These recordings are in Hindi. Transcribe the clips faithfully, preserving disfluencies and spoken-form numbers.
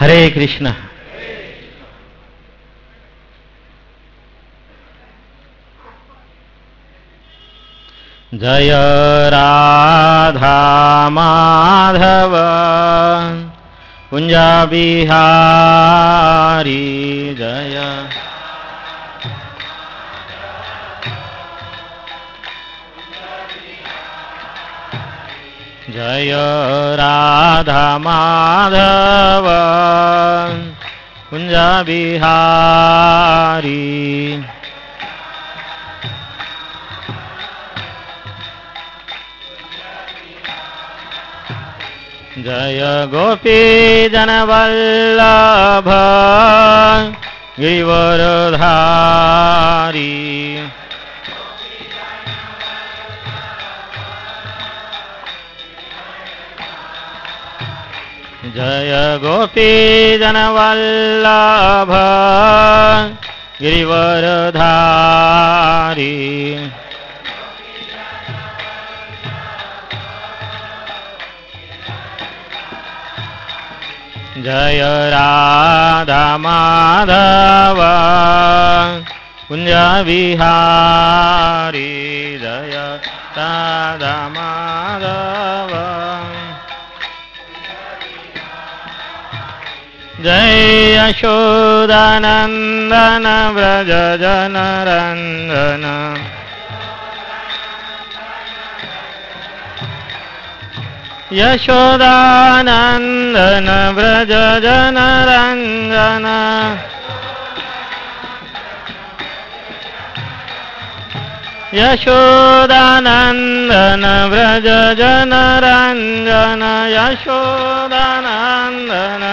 हरे कृष्ण। जय राधा माधव कुंज बिहारी जय। जय राधा माधव कुंज बिहारी। जय गोपी जनवल्लभ गिरिवरधारी। जय गोपी जनवल्लभ गिरिवरधारी। जय राधा माधव कुंज बिहारी। जय राधा माधव। जय यशोदानंदन व्रज जनरंजन। यशोदानंदन व्रज जनरंजन। यशोदानंदन व्रज जनरंजन। यशोदानंदन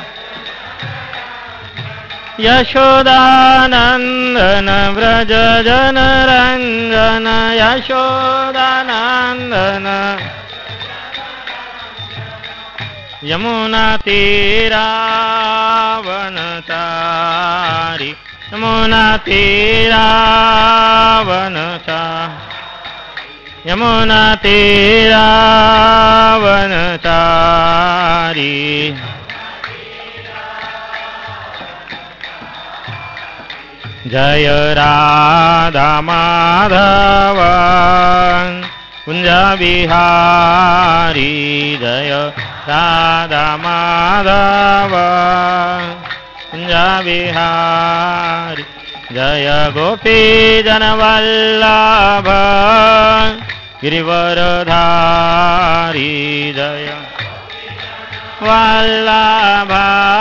यशोदानंदन व्रज जनरंजन। यशोदानंदन यमुना तीरावनचारी। यमुना तीरावनचारी। यमुना तीरावनचारी। जय राधा माधव कुंज बिहारी। जय राधा माधव कुंज बिहारी। जय गोपी जनवल्लभ गिरिवरधारी। जय वल्लभ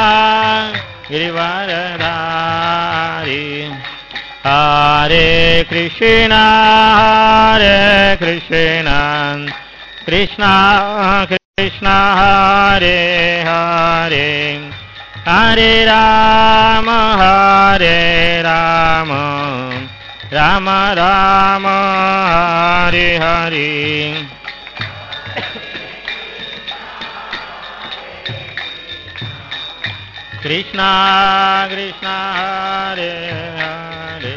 गिरिवरधारी। हरे कृष्ण हरे कृष्ण कृष्ण कृष्ण हरे हरे। हरे राम हरे राम राम राम हरे हरे। कृष्ण कृष्ण हरे हरे।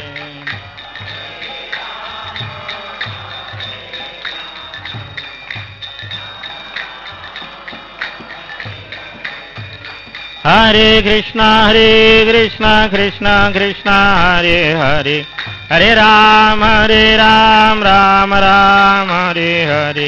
हरे कृष्ण हरे कृष्ण कृष्ण कृष्ण हरे हरे। हरे राम हरे राम राम राम हरे हरे।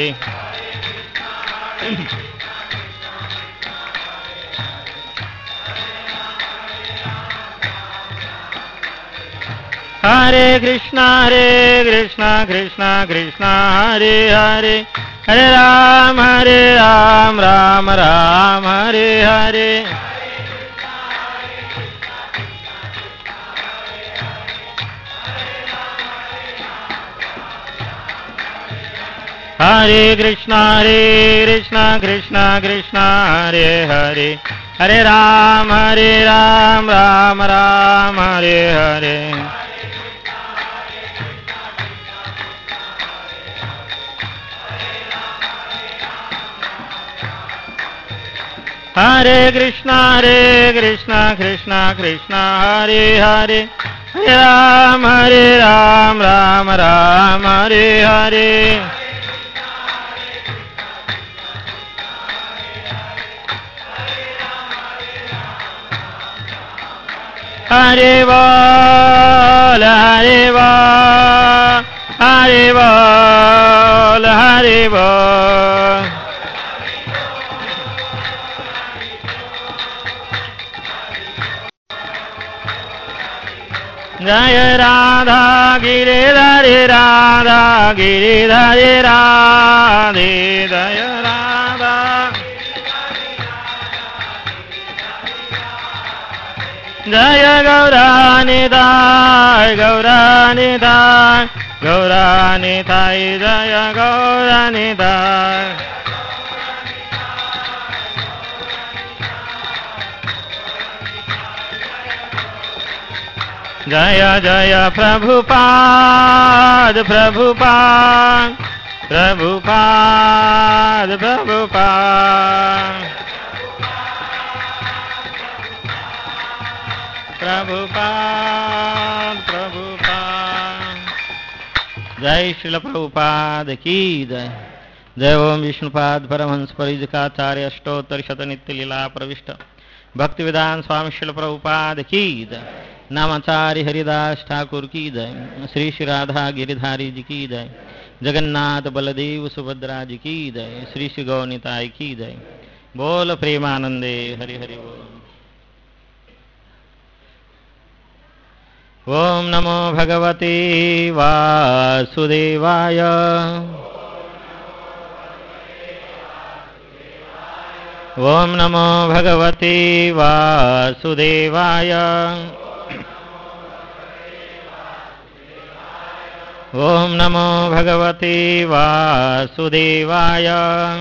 हरे कृष्ण हरे कृष्ण कृष्ण कृष्ण हरे हरे। हरे राम हरे राम राम राम हरे हरे। हरे कृष्ण हरे कृष्ण कृष्ण कृष्ण हरे हरे। हरे राम हरे राम राम राम हरे हरे। हरे कृष्ण हरे कृष्ण कृष्ण कृष्ण हरे हरे। हरे राम हरे Ram Ram Ram Hare Hare. Hare Bol, Hare Bol, Hare Bol, Hare Bol. Jaya Radha Giridhari Radha Giridhari Radhe Jaya Radha Jaya Gauranidhai Gauranidhai Gauranidhai Jaya Gauranidhai Jaya Jaya Prabhupada Prabhupada Prabhupada Prabhupada Prabhupada Prabhupada Jai Srila Prabhupada Ki Jai Jai Om Vishnupad Paramhans Parijakacarya Ashtotar Shatanitya Lila Pravishta Bhaktivedanta Swami Srila Prabhupada Ki Jai नामाचार्य Haridas Thakur की जय श्री श्री राधा गिरिधारी जी की जय जगन्नाथ बलदेव सुभद्रा जी की जय श्री श्री गौनिताय की जय बोल प्रेमानंदे हरि हरि बोल ओम नमो भगवते वासुदेवाय ओम नमो भगवते वासुदेवाय ओम नमो भगवते वासुदेवाय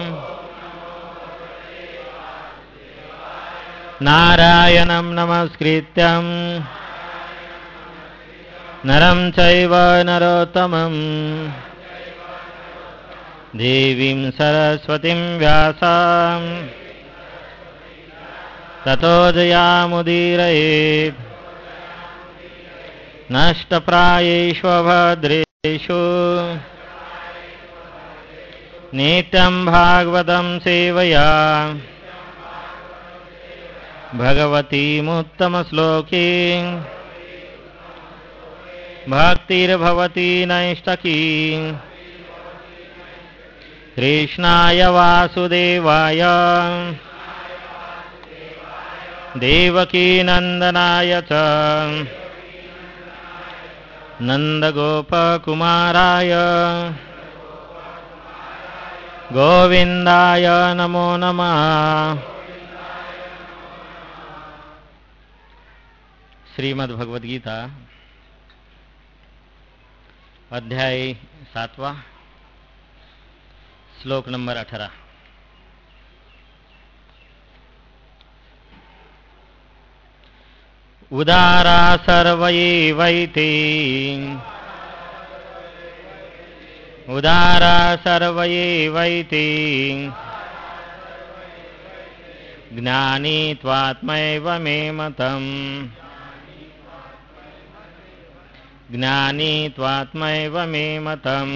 नारायणं नमस्कृत्यं नरं चैव नरोत्तमं देवीं सरस्वतीं व्यासं ततो जयामुदीरयेत् नष्टप्रायेषु भद्रे नित्यं भागवतं सेवया भगवतीमुत्तमश्लोके भक्तिर्भवति नैष्टकी कृष्णाय वासुदेवाय देवकी नंदनाय च नंदगोपकुमाराय गोविंदाय नमो नमः। श्रीमद् भगवद गीता अध्याय सातवां श्लोक नंबर अठारह। उदारा सर्व एवैते उदारा सर्व एवैते ज्ञानी त्वात्मैव मे मतम् ज्ञानी त्वात्मैव मे मतम्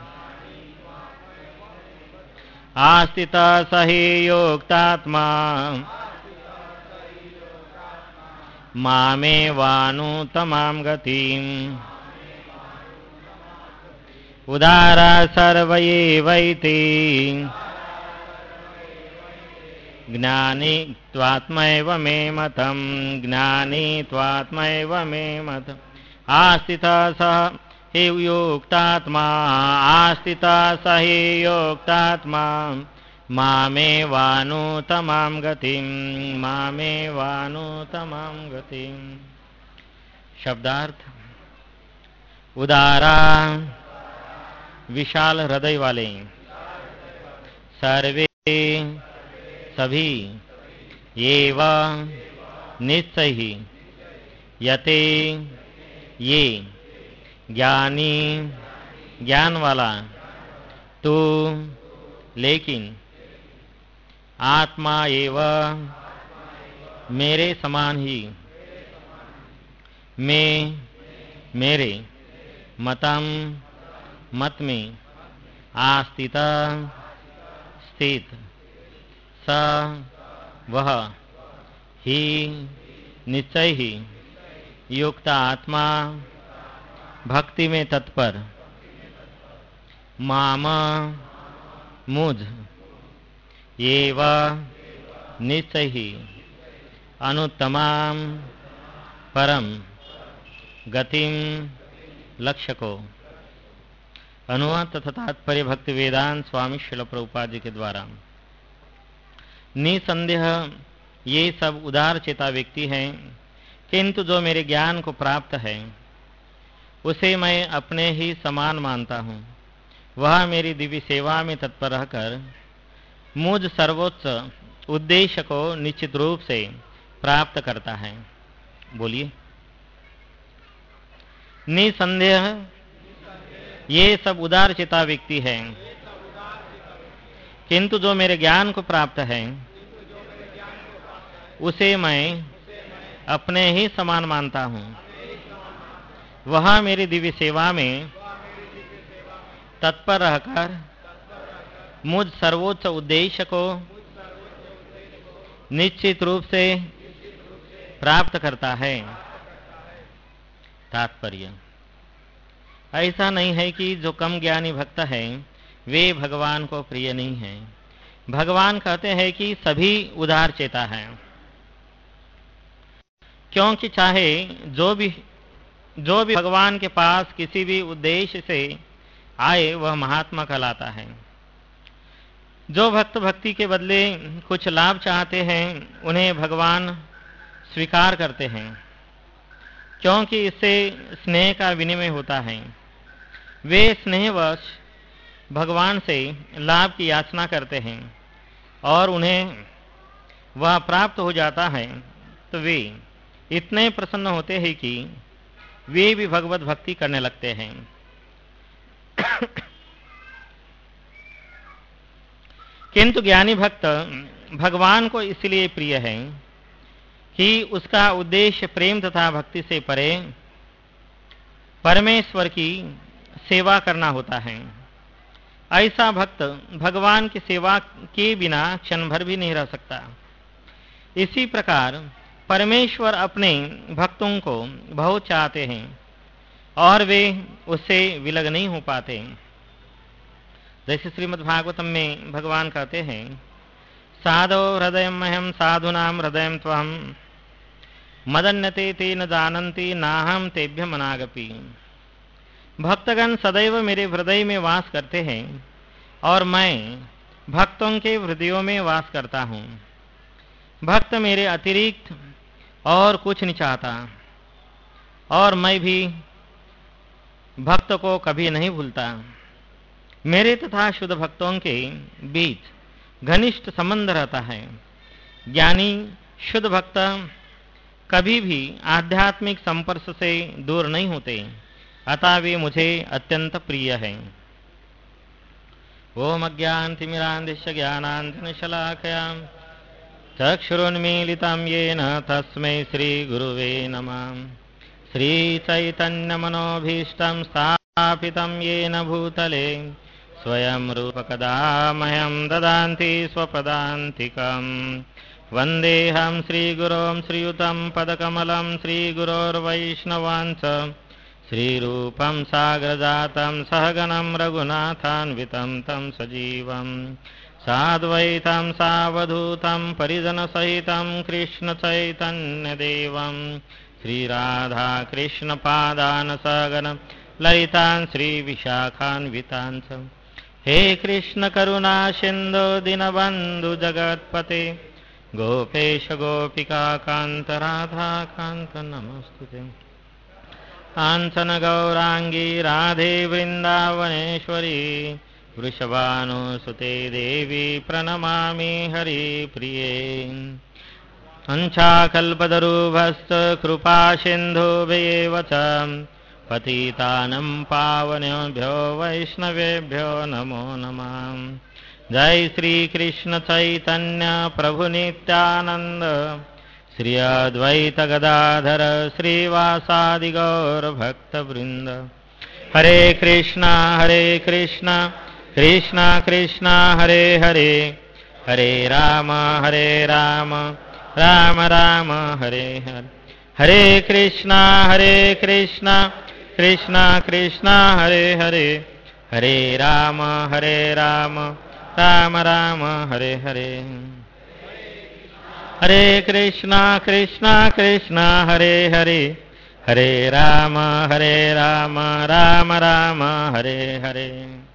आस्थितः स हि योक्तात्मा मामेवानुत्तमां गतिम् उदारा सर्व एवैते ज्ञानी त्वात्मैव मे मतम् ज्ञानी त्वात्मैव मे मतम् आस्थितः स हि योक्तात्मा आस्थितः स हि योक्तात्मा मामेवानुत्तमां गतिम् मामेवानुत्तमां गतिम्। शब्दार्थ उदारा विशाल हृदय वाले, सर्वे सभी, एव निश्चय ही, यते ये, ज्ञानी ज्ञान वाला, तू लेकिन, आत्मा एव मेरे समान ही, मैं मेरे, मतम मत में, आस्थित स्थित, स वह, ही निश्चय ही, युक्त आत्मा भक्ति में तत्पर माम मुझ एव निश्चय ही अनुत्तमाम परम गतिम लक्ष्य को। अनुवाद तथा तात्पर्य भक्ति वेदांत स्वामी श्रील प्रभुपाद जी के द्वारा। निसंदेह ये सब उदार चेता व्यक्ति हैं, किंतु जो मेरे ज्ञान को प्राप्त है उसे मैं अपने ही समान मानता हूँ। वह मेरी दिव्य सेवा में तत्पर रहकर मुझ सर्वोच्च उद्देश्य को निश्चित रूप से प्राप्त करता है। बोलिए। निसंदेह ये सब उदार चिता व्यक्ति है, किंतु जो मेरे ज्ञान को प्राप्त है उसे मैं अपने ही समान मानता हूँ। वह मेरी दिव्य सेवा में तत्पर रहकर मुझ सर्वोच्च उद्देश्य को निश्चित रूप से प्राप्त करता है। तात्पर्य ऐसा नहीं है कि जो कम ज्ञानी भक्त है वे भगवान को प्रिय नहीं है। भगवान कहते हैं कि सभी उदार चेता है, क्योंकि चाहे जो भी जो भी भगवान के पास किसी भी उद्देश्य से आए वह महात्मा कहलाता है। जो भक्त भक्ति के बदले कुछ लाभ चाहते हैं उन्हें भगवान स्वीकार करते हैं, क्योंकि इससे स्नेह का विनिमय होता है। वे स्नेहवश भगवान से लाभ की याचना करते हैं और उन्हें वह प्राप्त हो जाता है तो वे इतने प्रसन्न होते हैं कि वे भी भगवत भक्ति करने लगते हैं। किंतु ज्ञानी भक्त भगवान को इसलिए प्रिय है कि उसका उद्देश्य प्रेम तथा भक्ति से परे परमेश्वर की सेवा करना होता है। ऐसा भक्त भगवान की सेवा के बिना क्षण भर भी नहीं रह सकता। इसी प्रकार परमेश्वर अपने भक्तों को बहुत चाहते हैं और वे उससे विलग नहीं हो पाते। जैसे श्रीमद् भागवतम में भगवान कहते हैं, साधो हृदय मह्यम साधुनाम हृदय त्वम मदन्यते ते न जानन्ति नाहम तेभ्य मनागपि। भक्तगण सदैव मेरे हृदय में वास करते हैं और मैं भक्तों के हृदयों में वास करता हूँ। भक्त मेरे अतिरिक्त और कुछ नहीं चाहता और मैं भी भक्त को कभी नहीं भूलता। मेरे तथा शुद्ध भक्तों के बीच घनिष्ठ संबंध रहता है। ज्ञानी शुद्ध भक्त कभी भी आध्यात्मिक संपर्क से दूर नहीं होते, अतः वे मुझे अत्यंत प्रिय हैं। ओम अज्ञानतिमिरान्धस्य ज्ञानाञ्जनशलाकया चक्षुरुन्मीलितं येन तस्मै श्रीगुरुवे नमः। श्रीचैतन्यमनोभीष्टं स्थापितं येन भूतले स्वयं रूपकदा मह्यं ददान्ति स्वपदान्तिकम्। वन्देऽहं श्रीगुरों श्रीयुतं पदकमलं श्रीगुरोर्वैष्णवांच श्रीरूपं साग्रजातं सहगणं रघुनाथान्वितं तं सजीवं साद्वैतं सावधूतं परिजनसहितं कृष्णचैतन्यदेवं श्रीराधाकृष्णपादान् सहगणं ललितान् श्रीविशाखान्वितान् च। हे कृष्ण करुणा सिन्धो दीनबन्धु जगत्पते गोपेश गोपिका कान्त राधा कान्त नमोस्तुते। कांचन गौरांगी राधे वृंदावनेश्वरी वृषभानुसुते देवी प्रणमामि हरिप्रिये। वंशाकल्पतरुभ्यश्च कृपा सिन्धुभ्येव च पतितानं पावनेभ्यो वैष्णवेभ्यो नमो नमः। जय श्री कृष्ण चैतन्य प्रभु नित्यानंद श्री अद्वैत गदाधर श्रीवासादि गौर भक्त वृंद। हरे कृष्णा हरे कृष्णा कृष्णा कृष्णा हरे हरे हरे राम हरे राम राम राम हरे हरे। हरे कृष्णा हरे कृष्णा कृष्णा कृष्णा हरे हरे हरे राम हरे राम राम राम हरे हरे हरे कृष्णा कृष्णा कृष्णा हरे हरे हरे राम हरे राम राम राम हरे हरे।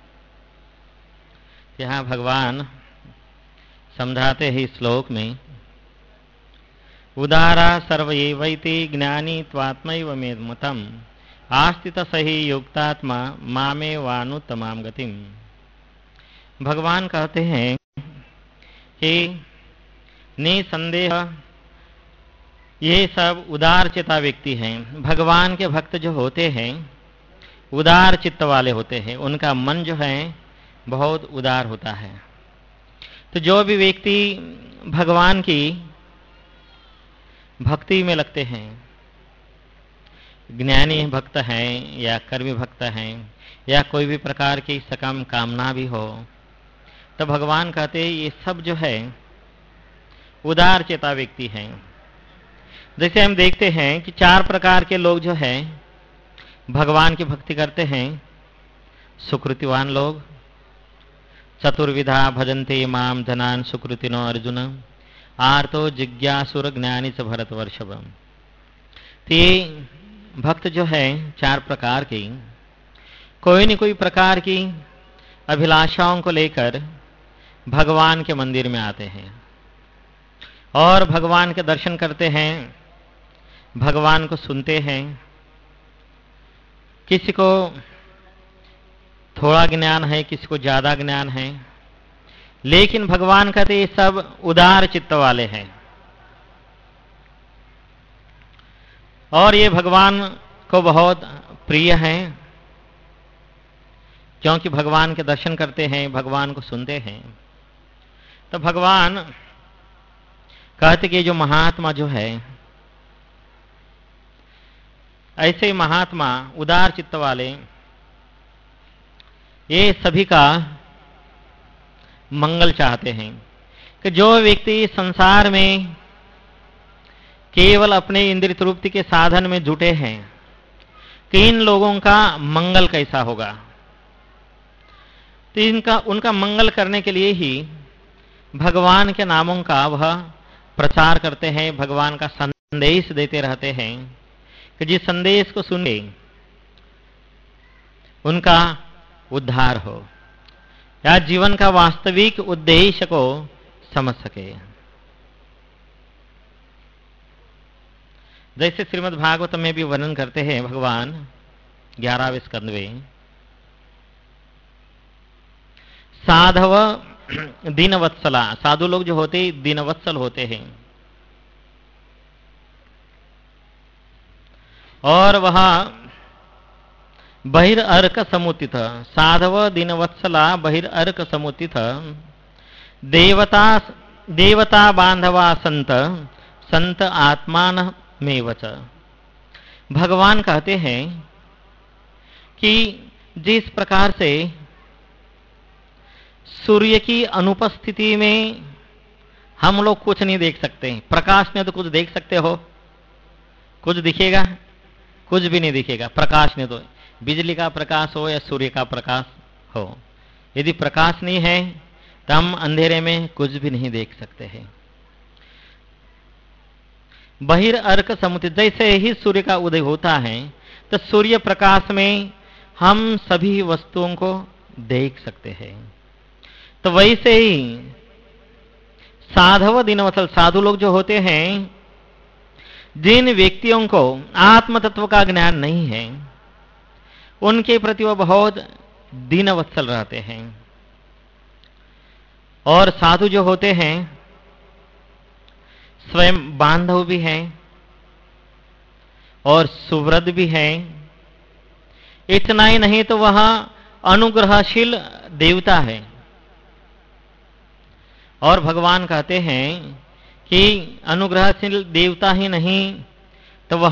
यहाँ भगवान समझाते ही श्लोक में उदारा सर्वैवैति ज्ञानी त्वात्मैव मे मतम् आस्थित सही युक्तात्मा मामे वानुत्तमाम गतिम। भगवान कहते हैं कि निसंदेह ये सब उदार चित्ता व्यक्ति हैं। भगवान के भक्त जो होते हैं उदार चित्त वाले होते हैं, उनका मन जो है बहुत उदार होता है। तो जो भी व्यक्ति भगवान की भक्ति में लगते हैं, ज्ञानी भक्त हैं या कर्मी भक्त हैं या कोई भी प्रकार की सकम कामना भी हो, तो भगवान कहते हैं ये सब जो है उदार चेता व्यक्ति हैं। जैसे हम देखते हैं कि चार प्रकार के लोग जो हैं भगवान की भक्ति करते हैं। सुकृतिवान लोग, चतुर्विधा भजन्ते माम धनान सुकृतिनो अर्जुन, आर्तो जिज्ञासुर ज्ञानी च भरतवर्षभ। ते भक्त जो है चार प्रकार की कोई न कोई प्रकार की अभिलाषाओं को लेकर भगवान के मंदिर में आते हैं और भगवान के दर्शन करते हैं, भगवान को सुनते हैं। किसी को थोड़ा ज्ञान है, किसी को ज्यादा ज्ञान है, लेकिन भगवान कहते ये सब उदार चित्त वाले हैं और ये भगवान को बहुत प्रिय हैं क्योंकि भगवान के दर्शन करते हैं, भगवान को सुनते हैं। तो भगवान कहते कि जो महात्मा जो है ऐसे ही महात्मा उदार चित्त वाले ये सभी का मंगल चाहते हैं कि जो व्यक्ति संसार में केवल अपने इंद्रिय तृप्ति के साधन में जुटे हैं कि इन लोगों का मंगल कैसा होगा। तो इनका उनका मंगल करने के लिए ही भगवान के नामों का वह प्रचार करते हैं, भगवान का संदेश देते रहते हैं कि जिस संदेश को सुने उनका उद्धार हो या जीवन का वास्तविक उद्देश्य को समझ सके। जैसे श्रीमद् भागवत में भी वर्णन करते हैं भगवान ग्यारहवें स्कंद में, साधव दीनवत्सला, साधु लोग जो होते दीनवत्सल होते हैं और वह बहिर्अर्क समुत्थित, साधव दीनवत्सला बहिर्अर्क समुत्थित देवता देवता बांधवा संत संत आत्मान में वच। भगवान कहते हैं कि जिस प्रकार से सूर्य की अनुपस्थिति में हम लोग कुछ नहीं देख सकते, प्रकाश में तो कुछ देख सकते हो, कुछ दिखेगा, कुछ भी नहीं दिखेगा। प्रकाश ने तो बिजली का प्रकाश हो या सूर्य का प्रकाश हो, यदि प्रकाश नहीं है तो हम अंधेरे में कुछ भी नहीं देख सकते हैं। बहिर्अर्क समुद्र, जैसे ही सूर्य का उदय होता है तो सूर्य प्रकाश में हम सभी वस्तुओं को देख सकते हैं। तो वैसे ही साधव दीनवत्सल, साधु लोग जो होते हैं, जिन व्यक्तियों को आत्म तत्व का ज्ञान नहीं है उनके प्रति वह बहुत दीनवत्सल रहते हैं। और साधु जो होते हैं स्वयं बांधव भी हैं और सुव्रत भी हैं। इतना ही नहीं तो वह अनुग्रहशील देवता है। और भगवान कहते हैं कि अनुग्रहशील देवता ही नहीं तो वह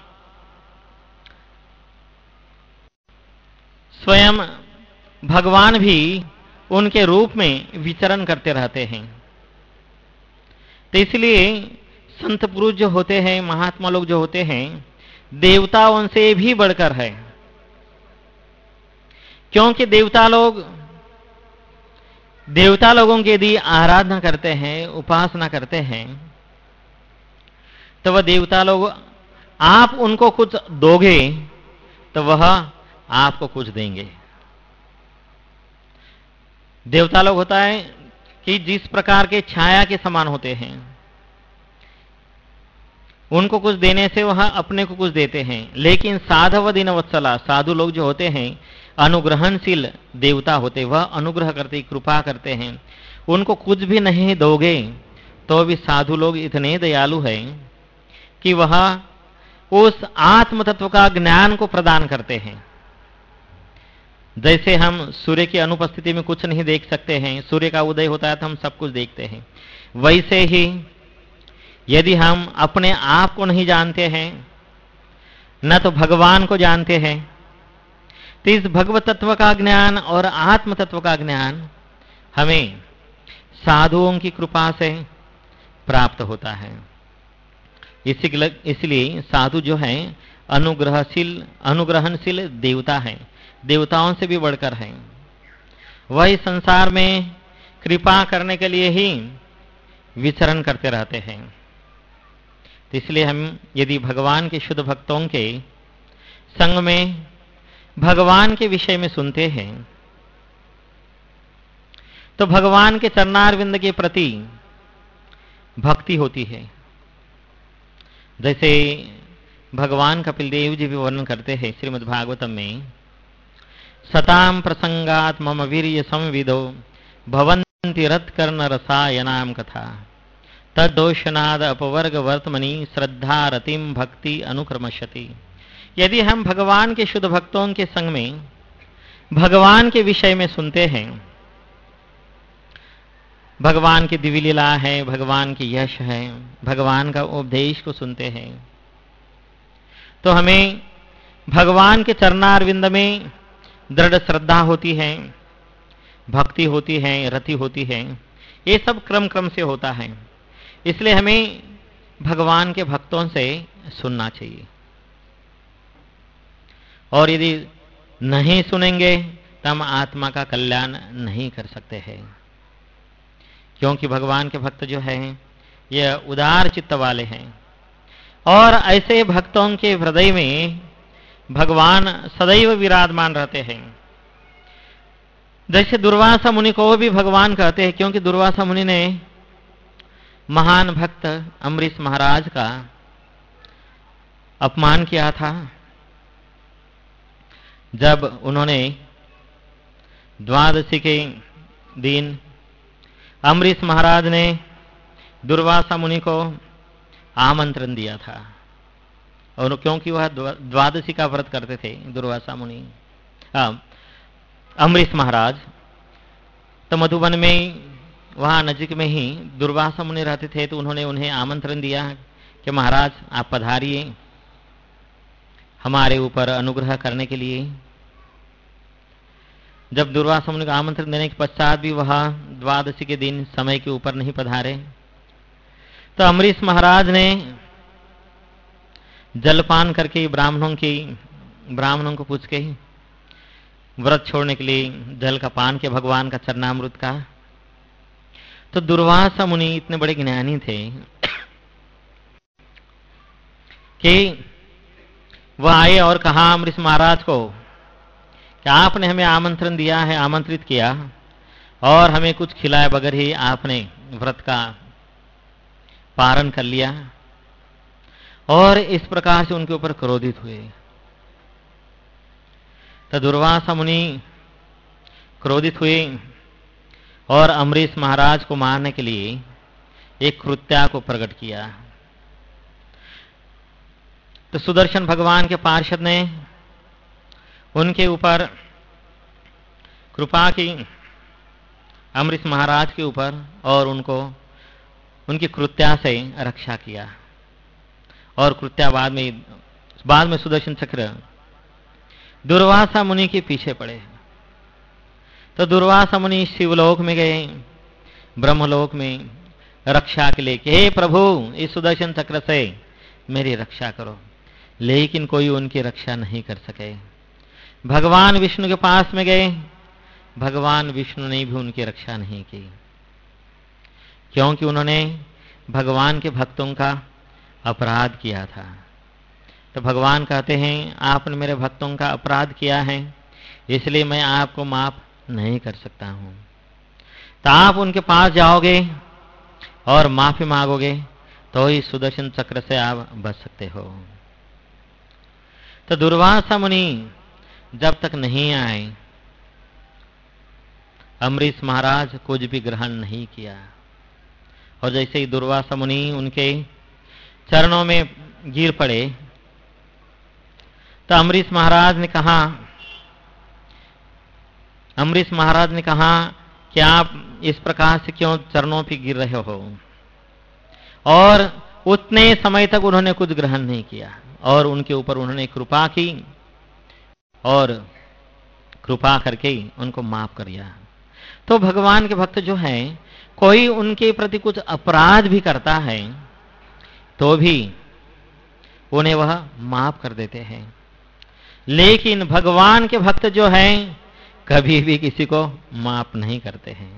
स्वयं भगवान भी उनके रूप में विचरण करते रहते हैं। तो इसलिए संत पुरुष जो होते हैं, महात्मा लोग जो होते हैं, देवताओं से भी बढ़कर है। क्योंकि देवता लोग देवता लोगों की यदि आराधना करते हैं, उपासना करते हैं, तो वह देवता लोग, आप उनको कुछ दोगे तो वह आपको कुछ देंगे। देवता लोग होता है कि जिस प्रकार के छाया के समान होते हैं, उनको कुछ देने से वह अपने को कुछ देते हैं। लेकिन साधव दिन वत्सला, साधु लोग जो होते हैं, अनुग्रहणशील देवता होते, वह अनुग्रह करते, कृपा करते हैं। उनको कुछ भी नहीं दोगे तो भी साधु लोग इतने दयालु हैं कि वह उस आत्म तत्व का ज्ञान को प्रदान करते हैं। जैसे हम सूर्य की अनुपस्थिति में कुछ नहीं देख सकते हैं, सूर्य का उदय होता है तो हम सब कुछ देखते हैं, वैसे ही यदि हम अपने आप को नहीं जानते हैं, न तो भगवान को जानते हैं, तो इस भगवत तत्व का ज्ञान और आत्म तत्व का ज्ञान हमें साधुओं की कृपा से प्राप्त होता है। इसलिए साधु जो हैं अनुग्रहशील अनुग्रहणशील देवता हैं, देवताओं से भी बढ़कर हैं। वही संसार में कृपा करने के लिए ही विचरण करते रहते हैं। तो इसलिए हम यदि भगवान के शुद्ध भक्तों के संग में भगवान के विषय में सुनते हैं, तो भगवान के चरणारविंद के प्रति भक्ति होती है। जैसे भगवान कपिल देव जी भी वर्णन करते हैं श्रीमद् भागवतम में, सताम प्रसंगात मम वीर्य संविदो भवन्ति रत्कर्ण रसायनाम कथा तदोषनाद अपवर्ग वर्तमनि श्रद्धा रतिम भक्ति अनुक्रमशति। यदि हम भगवान के शुद्ध भक्तों के संग में भगवान के विषय में सुनते हैं, भगवान की दिव्य लीला है, भगवान की यश है, भगवान का उपदेश को सुनते हैं, तो हमें भगवान के चरणारविंद में दृढ़ श्रद्धा होती है, भक्ति होती है, रति होती है। ये सब क्रम क्रम से होता है। इसलिए हमें भगवान के भक्तों से सुनना चाहिए। और यदि नहीं सुनेंगे तो हम आत्मा का कल्याण नहीं कर सकते हैं। क्योंकि भगवान के भक्त जो हैं ये उदार चित्त वाले हैं, और ऐसे भक्तों के हृदय में भगवान सदैव विराजमान रहते हैं। जैसे दुर्वासा मुनि को भी भगवान कहते हैं, क्योंकि दुर्वासा मुनि ने महान भक्त अम्बरीश महाराज का अपमान किया था। जब उन्होंने द्वादशी के दिन अम्बरीश महाराज ने दुर्वासा मुनि को आमंत्रण दिया था, और क्योंकि वह द्वादशी का व्रत करते थे दुर्वासा मुनि अम्बरीश महाराज, तो मधुबन में वहाँ नजीक में ही दुर्वासा मुनि रहते थे। तो उन्होंने उन्हें आमंत्रण दिया कि महाराज आप पधारिए हमारे ऊपर अनुग्रह करने के लिए। जब दुर्वासा मुनि को आमंत्रण देने के पश्चात भी वह द्वादशी के दिन समय के ऊपर नहीं पधारे, तो अम्बरीश महाराज ने जलपान करके ब्राह्मणों की ब्राह्मणों को पूछ के व्रत छोड़ने के लिए जल का पान के भगवान का चरणामृत का। तो दुर्वासा मुनि इतने बड़े ज्ञानी थे कि वह आए और कहा अम्बरीश महाराज को कि आपने हमें आमंत्रण दिया है, आमंत्रित किया, और हमें कुछ खिलाए बगैर ही आपने व्रत का पारण कर लिया। और इस प्रकार से उनके ऊपर क्रोधित हुए। तो दुर्वासा मुनि क्रोधित हुए और अम्बरीश महाराज को मारने के लिए एक कृत्या को प्रकट किया। तो सुदर्शन भगवान के पार्षद ने उनके ऊपर कृपा की, अम्बरीश महाराज के ऊपर, और उनको उनकी कृत्या से रक्षा किया। और कृत्या बाद में बाद में सुदर्शन चक्र दुर्वासा मुनि के पीछे पड़े। तो दुर्वासा मुनि शिवलोक में गए, ब्रह्मलोक में, रक्षा के लिए कि हे प्रभु इस सुदर्शन चक्र से मेरी रक्षा करो, लेकिन कोई उनकी रक्षा नहीं कर सके। भगवान विष्णु के पास में गए, भगवान विष्णु ने भी उनकी रक्षा नहीं की, क्योंकि उन्होंने भगवान के भक्तों का अपराध किया था। तो भगवान कहते हैं आपने मेरे भक्तों का अपराध किया है, इसलिए मैं आपको माफ नहीं कर सकता हूं। तो आप उनके पास जाओगे और माफी मांगोगे तो इस सुदर्शन चक्र से आप बच सकते हो। तो दुर्वासा मुनि जब तक नहीं आए, अम्बरीश महाराज कुछ भी ग्रहण नहीं किया। और जैसे ही दुर्वासा मुनि उनके चरणों में गिर पड़े, तो अम्बरीश महाराज ने कहा अम्बरीश महाराज ने कहा कि आप इस प्रकार से क्यों चरणों पे गिर रहे हो। और उतने समय तक उन्होंने कुछ ग्रहण नहीं किया और उनके ऊपर उन्होंने कृपा की और कृपा करके उनको माफ कर दिया। तो भगवान के भक्त जो हैं, कोई उनके प्रति कुछ अपराध भी करता है तो भी उन्हें वह माफ कर देते हैं। लेकिन भगवान के भक्त जो हैं कभी भी किसी को माफ नहीं करते हैं।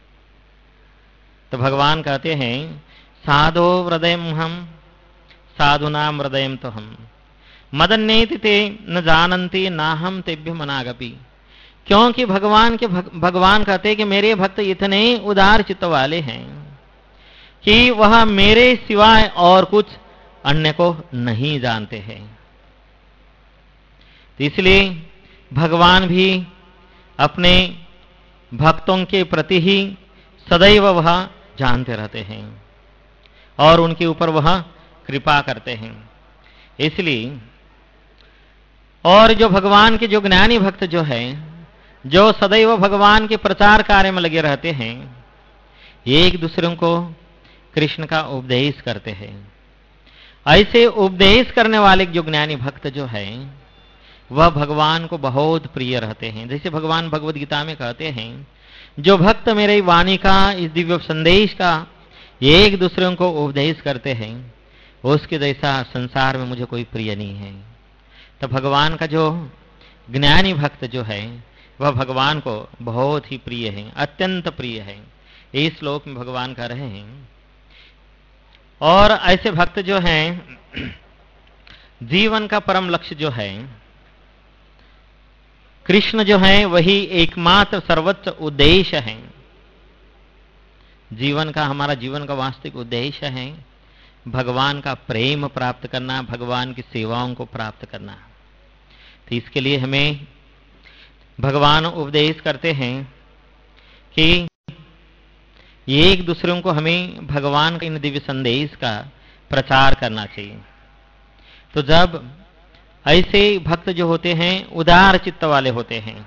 तो भगवान कहते हैं साधो हृदयम हम साधुनाम हृदयम तो हम मदन्नेति ते न जानन्ति नाहम तेभ्य मनागपि। क्योंकि भगवान के भग, भगवान कहते हैं कि मेरे भक्त इतने उदार चित्त वाले हैं कि वह मेरे सिवाय और कुछ अन्य को नहीं जानते हैं। तो इसलिए भगवान भी अपने भक्तों के प्रति ही सदैव वह जानते रहते हैं और उनके ऊपर वह कृपा करते हैं। इसलिए और जो भगवान के जो ज्ञानी भक्त जो है, जो सदैव भगवान के प्रचार कार्य में लगे रहते हैं, एक दूसरे को कृष्ण का उपदेश करते हैं। ऐसे उपदेश करने वाले जो ज्ञानी भक्त जो है वह भगवान को बहुत प्रिय रहते हैं। जैसे भगवान भगवद गीता में कहते हैं, जो भक्त मेरे वाणी का, इस दिव्य संदेश का एक दूसरे को उपदेश करते हैं, उसके जैसा संसार में मुझे कोई प्रिय नहीं है। तो भगवान का जो ज्ञानी भक्त जो है वह भगवान को बहुत ही प्रिय है, अत्यंत प्रिय है। इस श्लोक में भगवान कह रहे हैं। और ऐसे भक्त जो हैं, जीवन का परम लक्ष्य जो है कृष्ण जो है वही एकमात्र सर्वोच्च उद्देश्य है। जीवन का, हमारा जीवन का वास्तविक उद्देश्य है भगवान का प्रेम प्राप्त करना, भगवान की सेवाओं को प्राप्त करना। तो इसके लिए हमें भगवान उपदेश करते हैं कि एक दूसरों को हमें भगवान के इन दिव्य संदेश का प्रचार करना चाहिए। तो जब ऐसे भक्त जो होते हैं उदार चित्त वाले होते हैं,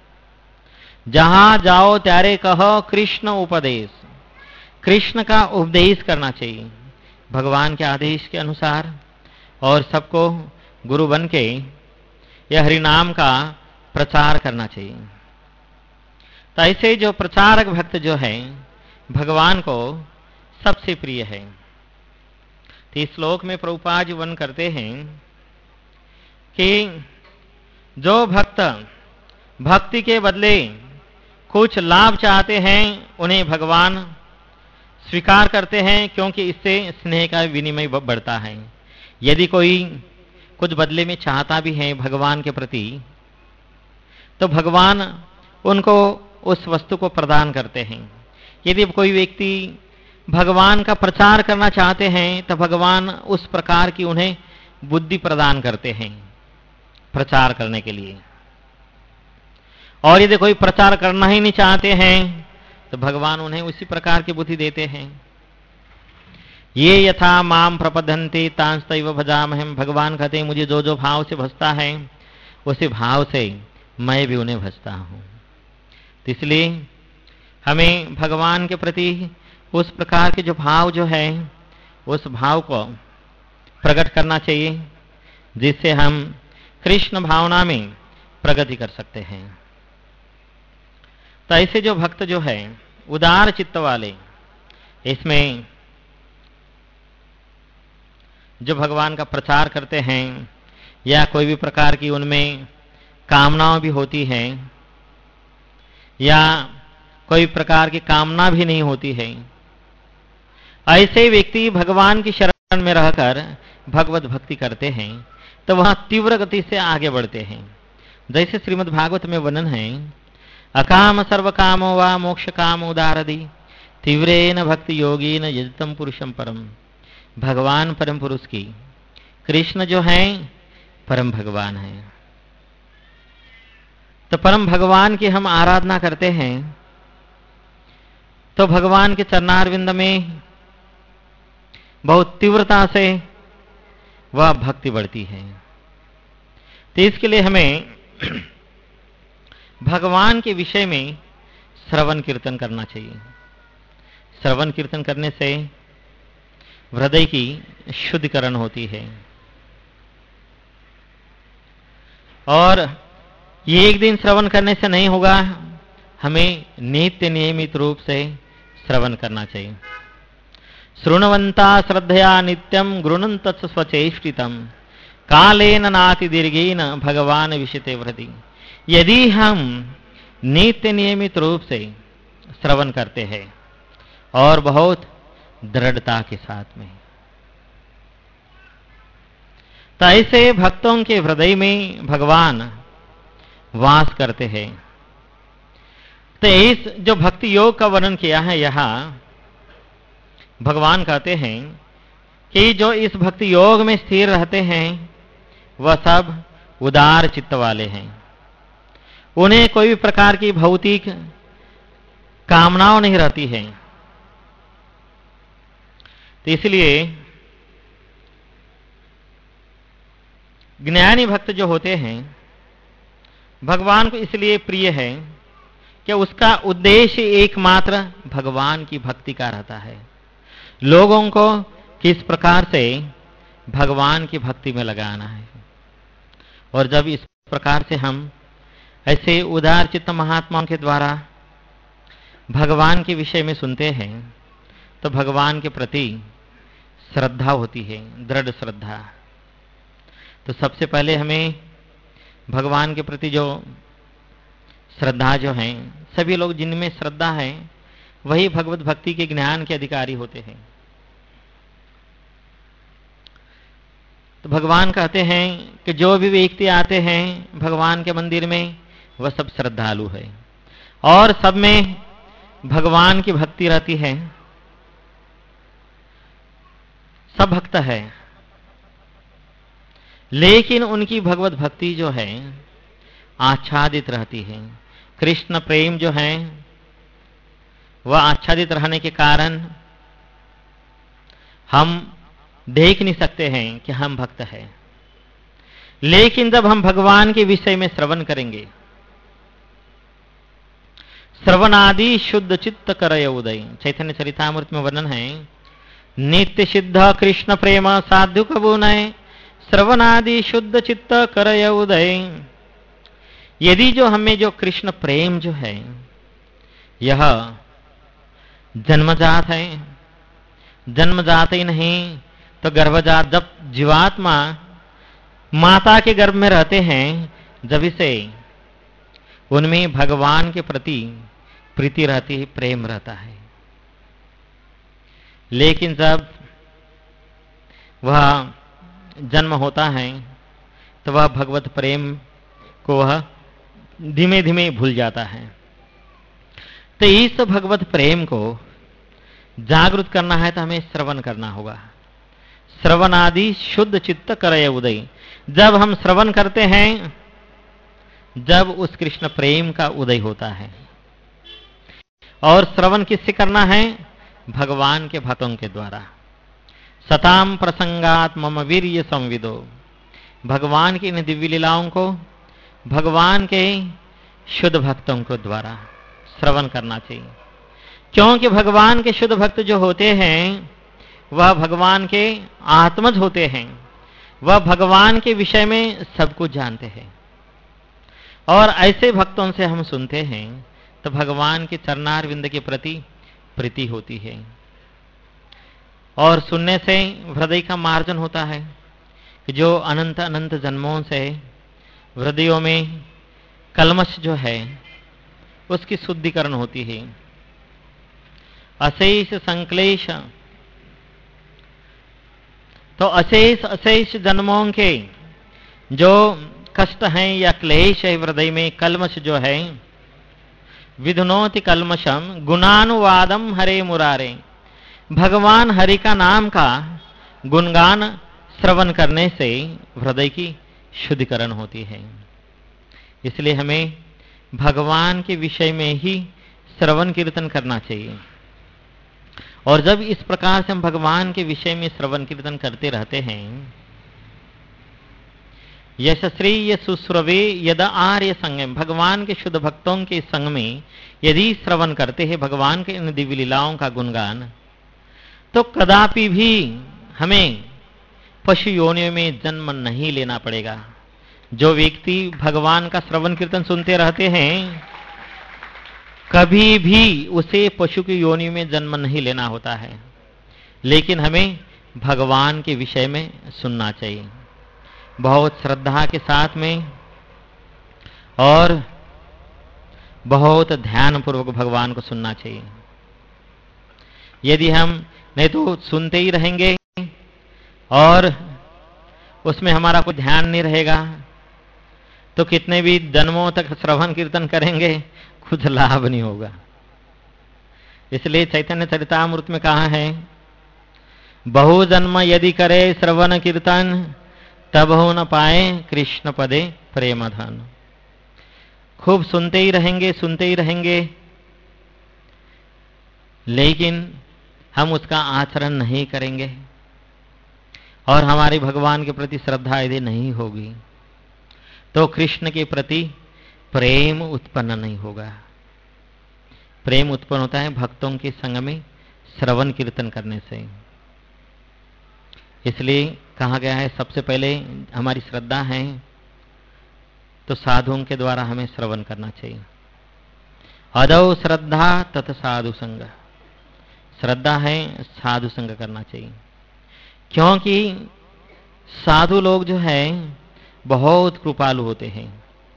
जहां जाओ त्यारे कहो कृष्ण उपदेश, कृष्ण का उपदेश करना चाहिए भगवान के आदेश के अनुसार, और सबको गुरु बन के यह हरिनाम का प्रचार करना चाहिए। तो ऐसे जो प्रचारक भक्त जो है भगवान को सबसे प्रिय है। तो इस श्लोक में प्रभुपाद जी वर्णन करते हैं कि जो भक्त भक्ति के बदले कुछ लाभ चाहते हैं उन्हें भगवान स्वीकार करते हैं, क्योंकि इससे स्नेह का विनिमय बढ़ता है। यदि कोई कुछ बदले में चाहता भी है भगवान के प्रति, तो भगवान उनको उस वस्तु को प्रदान करते हैं। यदि कोई व्यक्ति भगवान का प्रचार करना चाहते हैं तो भगवान उस प्रकार की उन्हें बुद्धि प्रदान करते हैं प्रचार करने के लिए। और यदि कोई प्रचार करना ही नहीं चाहते हैं तो भगवान उन्हें उसी प्रकार की बुद्धि देते हैं। ये यथा माम प्रपद्यन्ते तांस्तैव भजामहम्। भगवान कहते हैं मुझे जो जो भाव से भजता है उसी भाव से मैं भी उन्हें भजता हूं। तो इसलिए हमें भगवान के प्रति उस प्रकार के जो भाव जो है उस भाव को प्रकट करना चाहिए, जिससे हम कृष्ण भावना में प्रगति कर सकते हैं। तो ऐसे जो भक्त जो है उदार चित्त वाले, इसमें जो भगवान का प्रचार करते हैं या कोई भी प्रकार की उनमें कामनाएं भी होती हैं या कोई प्रकार की कामना भी नहीं होती है, ऐसे व्यक्ति भगवान की शरण में रहकर भगवत भक्ति करते हैं तो वह तीव्र गति से आगे बढ़ते हैं। जैसे श्रीमद् भागवत में वर्णन है, अकाम सर्व कामो वा मोक्ष काम उदारदि तीव्रेन भक्ति योगीन यजतम पुरुषम परम। भगवान परम पुरुष की, कृष्ण जो हैं परम भगवान हैं, तो परम भगवान की हम आराधना करते हैं तो भगवान के चरणारविंद में बहुत तीव्रता से वह भक्ति बढ़ती है। तो इसके लिए हमें भगवान के विषय में श्रवण कीर्तन करना चाहिए। श्रवण कीर्तन करने से हृदय की शुद्धिकरण होती है और ये एक दिन श्रवण करने से नहीं होगा, हमें नित्य नियमित रूप से श्रवण करना चाहिए। शृण्वन्ता श्रद्धया नित्यम गृह्णन्त स्वचेष्टितम कालेन नाति दीर्घेन भगवान विषते वृद्धि। यदि हम नित्य नियमित रूप से श्रवण करते हैं और बहुत दृढ़ता के साथ में, तो ऐसे भक्तों के हृदय में भगवान वास करते हैं। तो इस जो भक्ति योग का वर्णन किया है, यहाँ भगवान कहते हैं कि जो इस भक्ति योग में स्थिर रहते हैं वह सब उदार चित्त वाले हैं। उन्हें कोई भी प्रकार की भौतिक कामनाओं नहीं रहती है। तो इसलिए ज्ञानी भक्त जो होते हैं भगवान को इसलिए प्रिय है कि उसका उद्देश्य एकमात्र भगवान की भक्ति का रहता है। लोगों को किस प्रकार से भगवान की भक्ति में लगाना है। और जब इस प्रकार से हम ऐसे उदार चित्त महात्माओं के द्वारा भगवान के विषय में सुनते हैं तो भगवान के प्रति श्रद्धा होती है, दृढ़ श्रद्धा। तो सबसे पहले हमें भगवान के प्रति जो श्रद्धा जो है, सभी लोग जिनमें श्रद्धा है वही भगवत भक्ति के ज्ञान के अधिकारी होते हैं। तो भगवान कहते हैं कि जो भी व्यक्ति आते हैं भगवान के मंदिर में वह सब श्रद्धालु है और सब में भगवान की भक्ति रहती है, सब भक्त है, लेकिन उनकी भगवत भक्ति जो है आच्छादित रहती है। कृष्ण प्रेम जो है वह आच्छादित रहने के कारण हम देख नहीं सकते हैं कि हम भक्त हैं। लेकिन जब हम भगवान के विषय में श्रवण करेंगे, श्रवणादि शुद्ध चित्त करय उदय, चैतन्य चरितामृत में वर्णन है, नित्य सिद्ध कृष्ण प्रेम साधु कबू नय श्रवणादि शुद्ध चित्त करय उदय। यदि जो हमें जो कृष्ण प्रेम जो है यह जन्मजात है, जन्मजात ही नहीं तो गर्भजात, जब जीवात्मा माता के गर्भ में रहते हैं जब इसे उनमें भगवान के प्रति प्रीति रहती है, प्रेम रहता है। लेकिन जब वह जन्म होता है तो वह भगवत प्रेम को वह धीमे धीमे भूल जाता है। तो इस भगवत प्रेम को जागृत करना है तो हमें श्रवण करना होगा। श्रवण आदि शुद्ध चित्त करय उदय। जब हम श्रवण करते हैं जब उस कृष्ण प्रेम का उदय होता है। और श्रवण किससे करना है? भगवान के भक्तों के द्वारा। सताम प्रसंगात मम वीर्य संविदो। भगवान की इन दिव्य लीलाओं को भगवान के शुद्ध भक्तों को द्वारा श्रवण करना चाहिए, क्योंकि भगवान के शुद्ध भक्त जो होते हैं वह भगवान के आत्मज होते हैं, वह भगवान के विषय में सब कुछ जानते हैं। और ऐसे भक्तों से हम सुनते हैं तो भगवान के चरणारविंद के प्रति प्रीति होती है, और सुनने से हृदय का मार्जन होता है कि जो अनंत अनंत जन्मों से हृदयों में कलमश जो है उसकी शुद्धिकरण होती है। अशेष संक्लेश, तो अशेष अशेष जन्मों के जो कष्ट हैं या क्लेश है हृदय में, कलमश जो है, विधुनोति कलमशम गुणानुवादम हरे मुरारे, भगवान हरि का नाम का गुणगान श्रवण करने से हृदय की शुद्धिकरण होती है। इसलिए हमें भगवान के विषय में ही श्रवण कीर्तन करना चाहिए। और जब इस प्रकार से हम भगवान के विषय में श्रवण कीर्तन करते रहते हैं, यशश्री सुश्रवे यद आर्य संगम, भगवान के शुद्ध भक्तों के संग में यदि श्रवण करते हैं भगवान के इन दिव्य लीलाओं का गुणगान, तो कदापि भी हमें पशु योनियों में जन्म नहीं लेना पड़ेगा। जो व्यक्ति भगवान का श्रवण कीर्तन सुनते रहते हैं, कभी भी उसे पशु की योनि में जन्म नहीं लेना होता है। लेकिन हमें भगवान के विषय में सुनना चाहिए, बहुत श्रद्धा के साथ में और बहुत ध्यान पूर्वक भगवान को सुनना चाहिए। यदि हम नहीं तो सुनते ही रहेंगे और उसमें हमारा कोई ध्यान नहीं रहेगा, तो कितने भी जन्मों तक श्रवण कीर्तन करेंगे कुछ लाभ नहीं होगा। इसलिए चैतन्य चरितामृत में कहा है, बहु जन्म यदि करे श्रवण कीर्तन तब हो न पाए कृष्ण पदे प्रेम धन। खूब सुनते ही रहेंगे सुनते ही रहेंगे, लेकिन हम उसका आचरण नहीं करेंगे और हमारी भगवान के प्रति श्रद्धा यदि नहीं होगी, तो कृष्ण के प्रति प्रेम उत्पन्न नहीं होगा। प्रेम उत्पन्न होता है भक्तों के संग में श्रवण कीर्तन करने से। इसलिए कहा गया है, सबसे पहले हमारी श्रद्धा है तो साधुओं के द्वारा हमें श्रवण करना चाहिए। अदौ श्रद्धा तथ साधु संग, श्रद्धा है साधु संग करना चाहिए, क्योंकि साधु लोग जो है बहुत कृपालु होते हैं।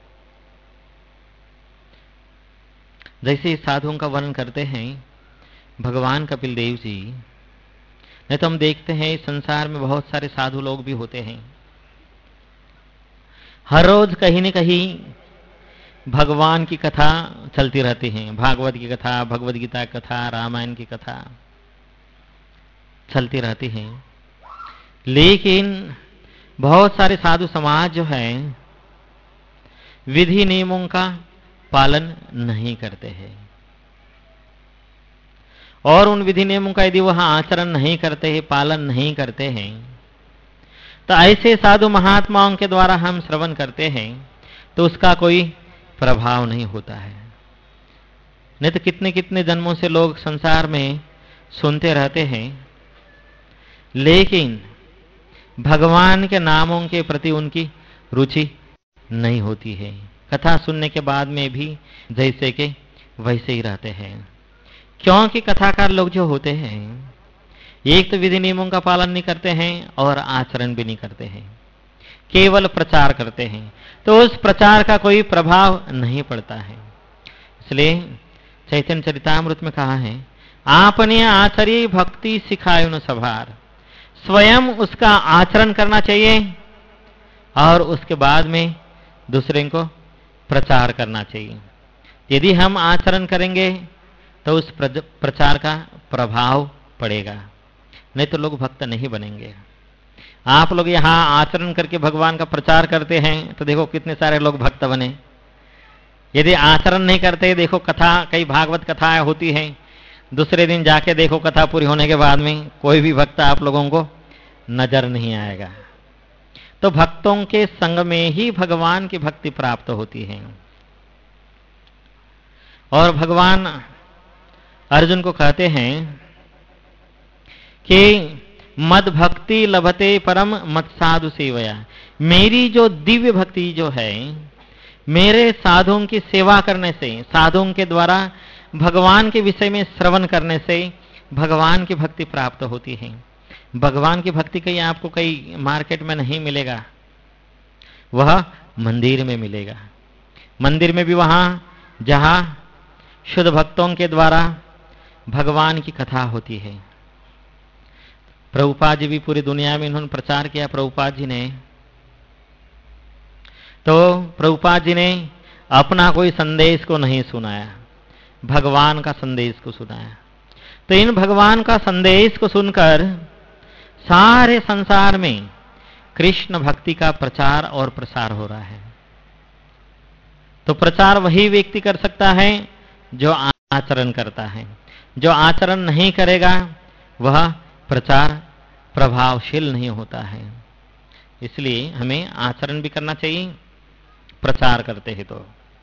जैसे साधुओं का वर्णन करते हैं भगवान कपिल देव जी, नहीं तो हम देखते हैं संसार में बहुत सारे साधु लोग भी होते हैं। हर रोज कहीं न कहीं भगवान की कथा चलती रहती है, भागवत की कथा, भगवद गीता की कथा, रामायण की कथा चलती रहती है। लेकिन बहुत सारे साधु समाज जो है विधि नियमों का पालन नहीं करते हैं, और उन विधि नियमों का यदि वह आचरण नहीं करते हैं, पालन नहीं करते हैं, तो ऐसे साधु महात्माओं के द्वारा हम श्रवण करते हैं तो उसका कोई प्रभाव नहीं होता है। नहीं तो कितने कितने जन्मों से लोग संसार में सुनते रहते हैं, लेकिन भगवान के नामों के प्रति उनकी रुचि नहीं होती है। कथा सुनने के बाद में भी जैसे के वैसे ही रहते हैं, क्योंकि कथाकार लोग जो होते हैं एक तो विधि नियमों का पालन नहीं करते हैं और आचरण भी नहीं करते हैं, केवल प्रचार करते हैं, तो उस प्रचार का कोई प्रभाव नहीं पड़ता है। इसलिए चैतन्य चरितामृत में कहा है, आपने आचर्य भक्ति सिखायो न सभार, स्वयं उसका आचरण करना चाहिए और उसके बाद में दूसरे को प्रचार करना चाहिए। यदि हम आचरण करेंगे तो उस प्रचार का प्रभाव पड़ेगा, नहीं तो लोग भक्त नहीं बनेंगे। आप लोग यहाँ आचरण करके भगवान का प्रचार करते हैं तो देखो कितने सारे लोग भक्त बने। यदि आचरण नहीं करते, देखो कथा, कई भागवत कथाएं होती हैं, दूसरे दिन जाके देखो कथा पूरी होने के बाद में कोई भी भक्त आप लोगों को नजर नहीं आएगा। तो भक्तों के संग में ही भगवान की भक्ति प्राप्त होती है। और भगवान अर्जुन को कहते हैं कि मद भक्ति लभते परम मत साधु सेवया, मेरी जो दिव्य भक्ति जो है, मेरे साधुओं की सेवा करने से, साधुओं के द्वारा भगवान के विषय में श्रवण करने से भगवान की भक्ति प्राप्त होती है। भगवान की भक्ति कहीं आपको कहीं मार्केट में नहीं मिलेगा, वह मंदिर में मिलेगा। मंदिर में भी वहां जहां शुद्ध भक्तों के द्वारा भगवान की कथा होती है। प्रभुपाद जी भी पूरी दुनिया में इन्होंने प्रचार किया। प्रभुपाद जी ने तो प्रभुपाद जी ने अपना कोई संदेश को नहीं सुनाया, भगवान का संदेश को सुनाया। तो इन भगवान का संदेश को सुनकर सारे संसार में कृष्ण भक्ति का प्रचार और प्रसार हो रहा है। तो प्रचार वही व्यक्ति कर सकता है जो आचरण करता है। जो आचरण नहीं करेगा वह प्रचार प्रभावशील नहीं होता है। इसलिए हमें आचरण भी करना चाहिए प्रचार करते हैं तो।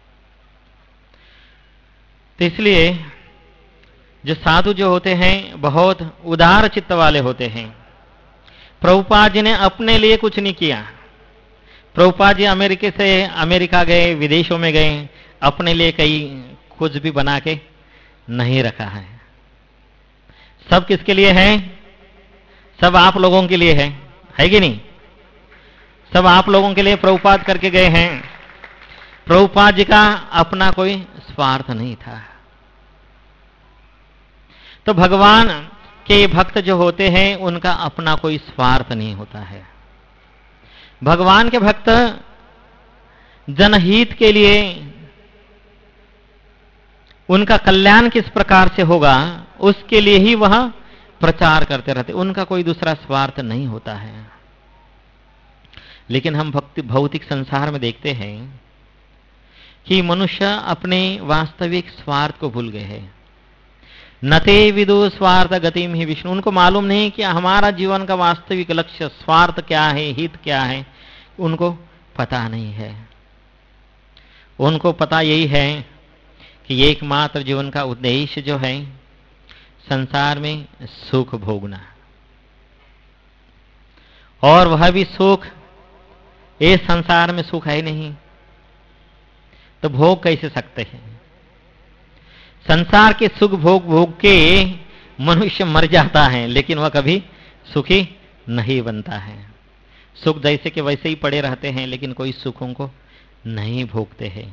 तो इसलिए जो साधु जो होते हैं बहुत उदार चित्त वाले होते हैं। प्रभुपाद जी ने अपने लिए कुछ नहीं किया। प्रभुपाद जी अमेरिका से अमेरिका गए, विदेशों में गए, अपने लिए कहीं कुछ भी बना के नहीं रखा है। सब किसके लिए है? सब आप लोगों के लिए है, है कि नहीं? सब आप लोगों के लिए प्रभुपाद करके गए हैं। प्रभुपाद जी का अपना कोई स्वार्थ नहीं था। तो भगवान के भक्त जो होते हैं उनका अपना कोई स्वार्थ नहीं होता है। भगवान के भक्त जनहित के लिए उनका कल्याण किस प्रकार से होगा उसके लिए ही वह प्रचार करते रहते। उनका कोई दूसरा स्वार्थ नहीं होता है। लेकिन हम भक्ति भौतिक संसार में देखते हैं कि मनुष्य अपने वास्तविक स्वार्थ को भूल गए हैं। नते विदु स्वार्थ गतिम ही विष्णु। उनको मालूम नहीं कि हमारा जीवन का वास्तविक लक्ष्य स्वार्थ क्या है, हित क्या है, उनको पता नहीं है। उनको पता यही है कि एकमात्र जीवन का उद्देश्य जो है संसार में सुख भोगना, और वह भी सुख इस संसार में सुख है नहीं तो भोग कैसे सकते हैं? संसार के सुख भोग भोग के मनुष्य मर जाता है, लेकिन वह कभी सुखी नहीं बनता है। सुख जैसे कि वैसे ही पड़े रहते हैं, लेकिन कोई सुखों को नहीं भोगते हैं।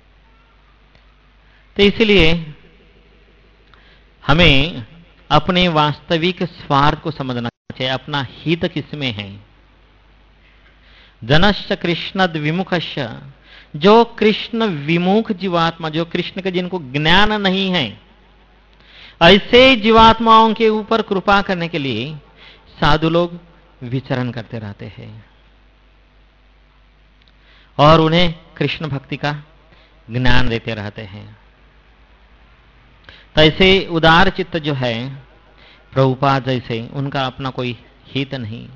तो इसलिए हमें अपने वास्तविक स्वार्थ को समझना चाहिए। अपना हित किसमें है? जनश्च कृष्ण विमुखश्च। जो कृष्ण विमुख जीवात्मा, जो कृष्ण के जिनको ज्ञान नहीं है, ऐसे जीवात्माओं के ऊपर कृपा करने के लिए साधु लोग विचरण करते रहते हैं और उन्हें कृष्ण भक्ति का ज्ञान देते रहते हैं। तो ऐसे उदार चित्त जो है प्रभुपाद जैसे, उनका अपना कोई हित नहीं।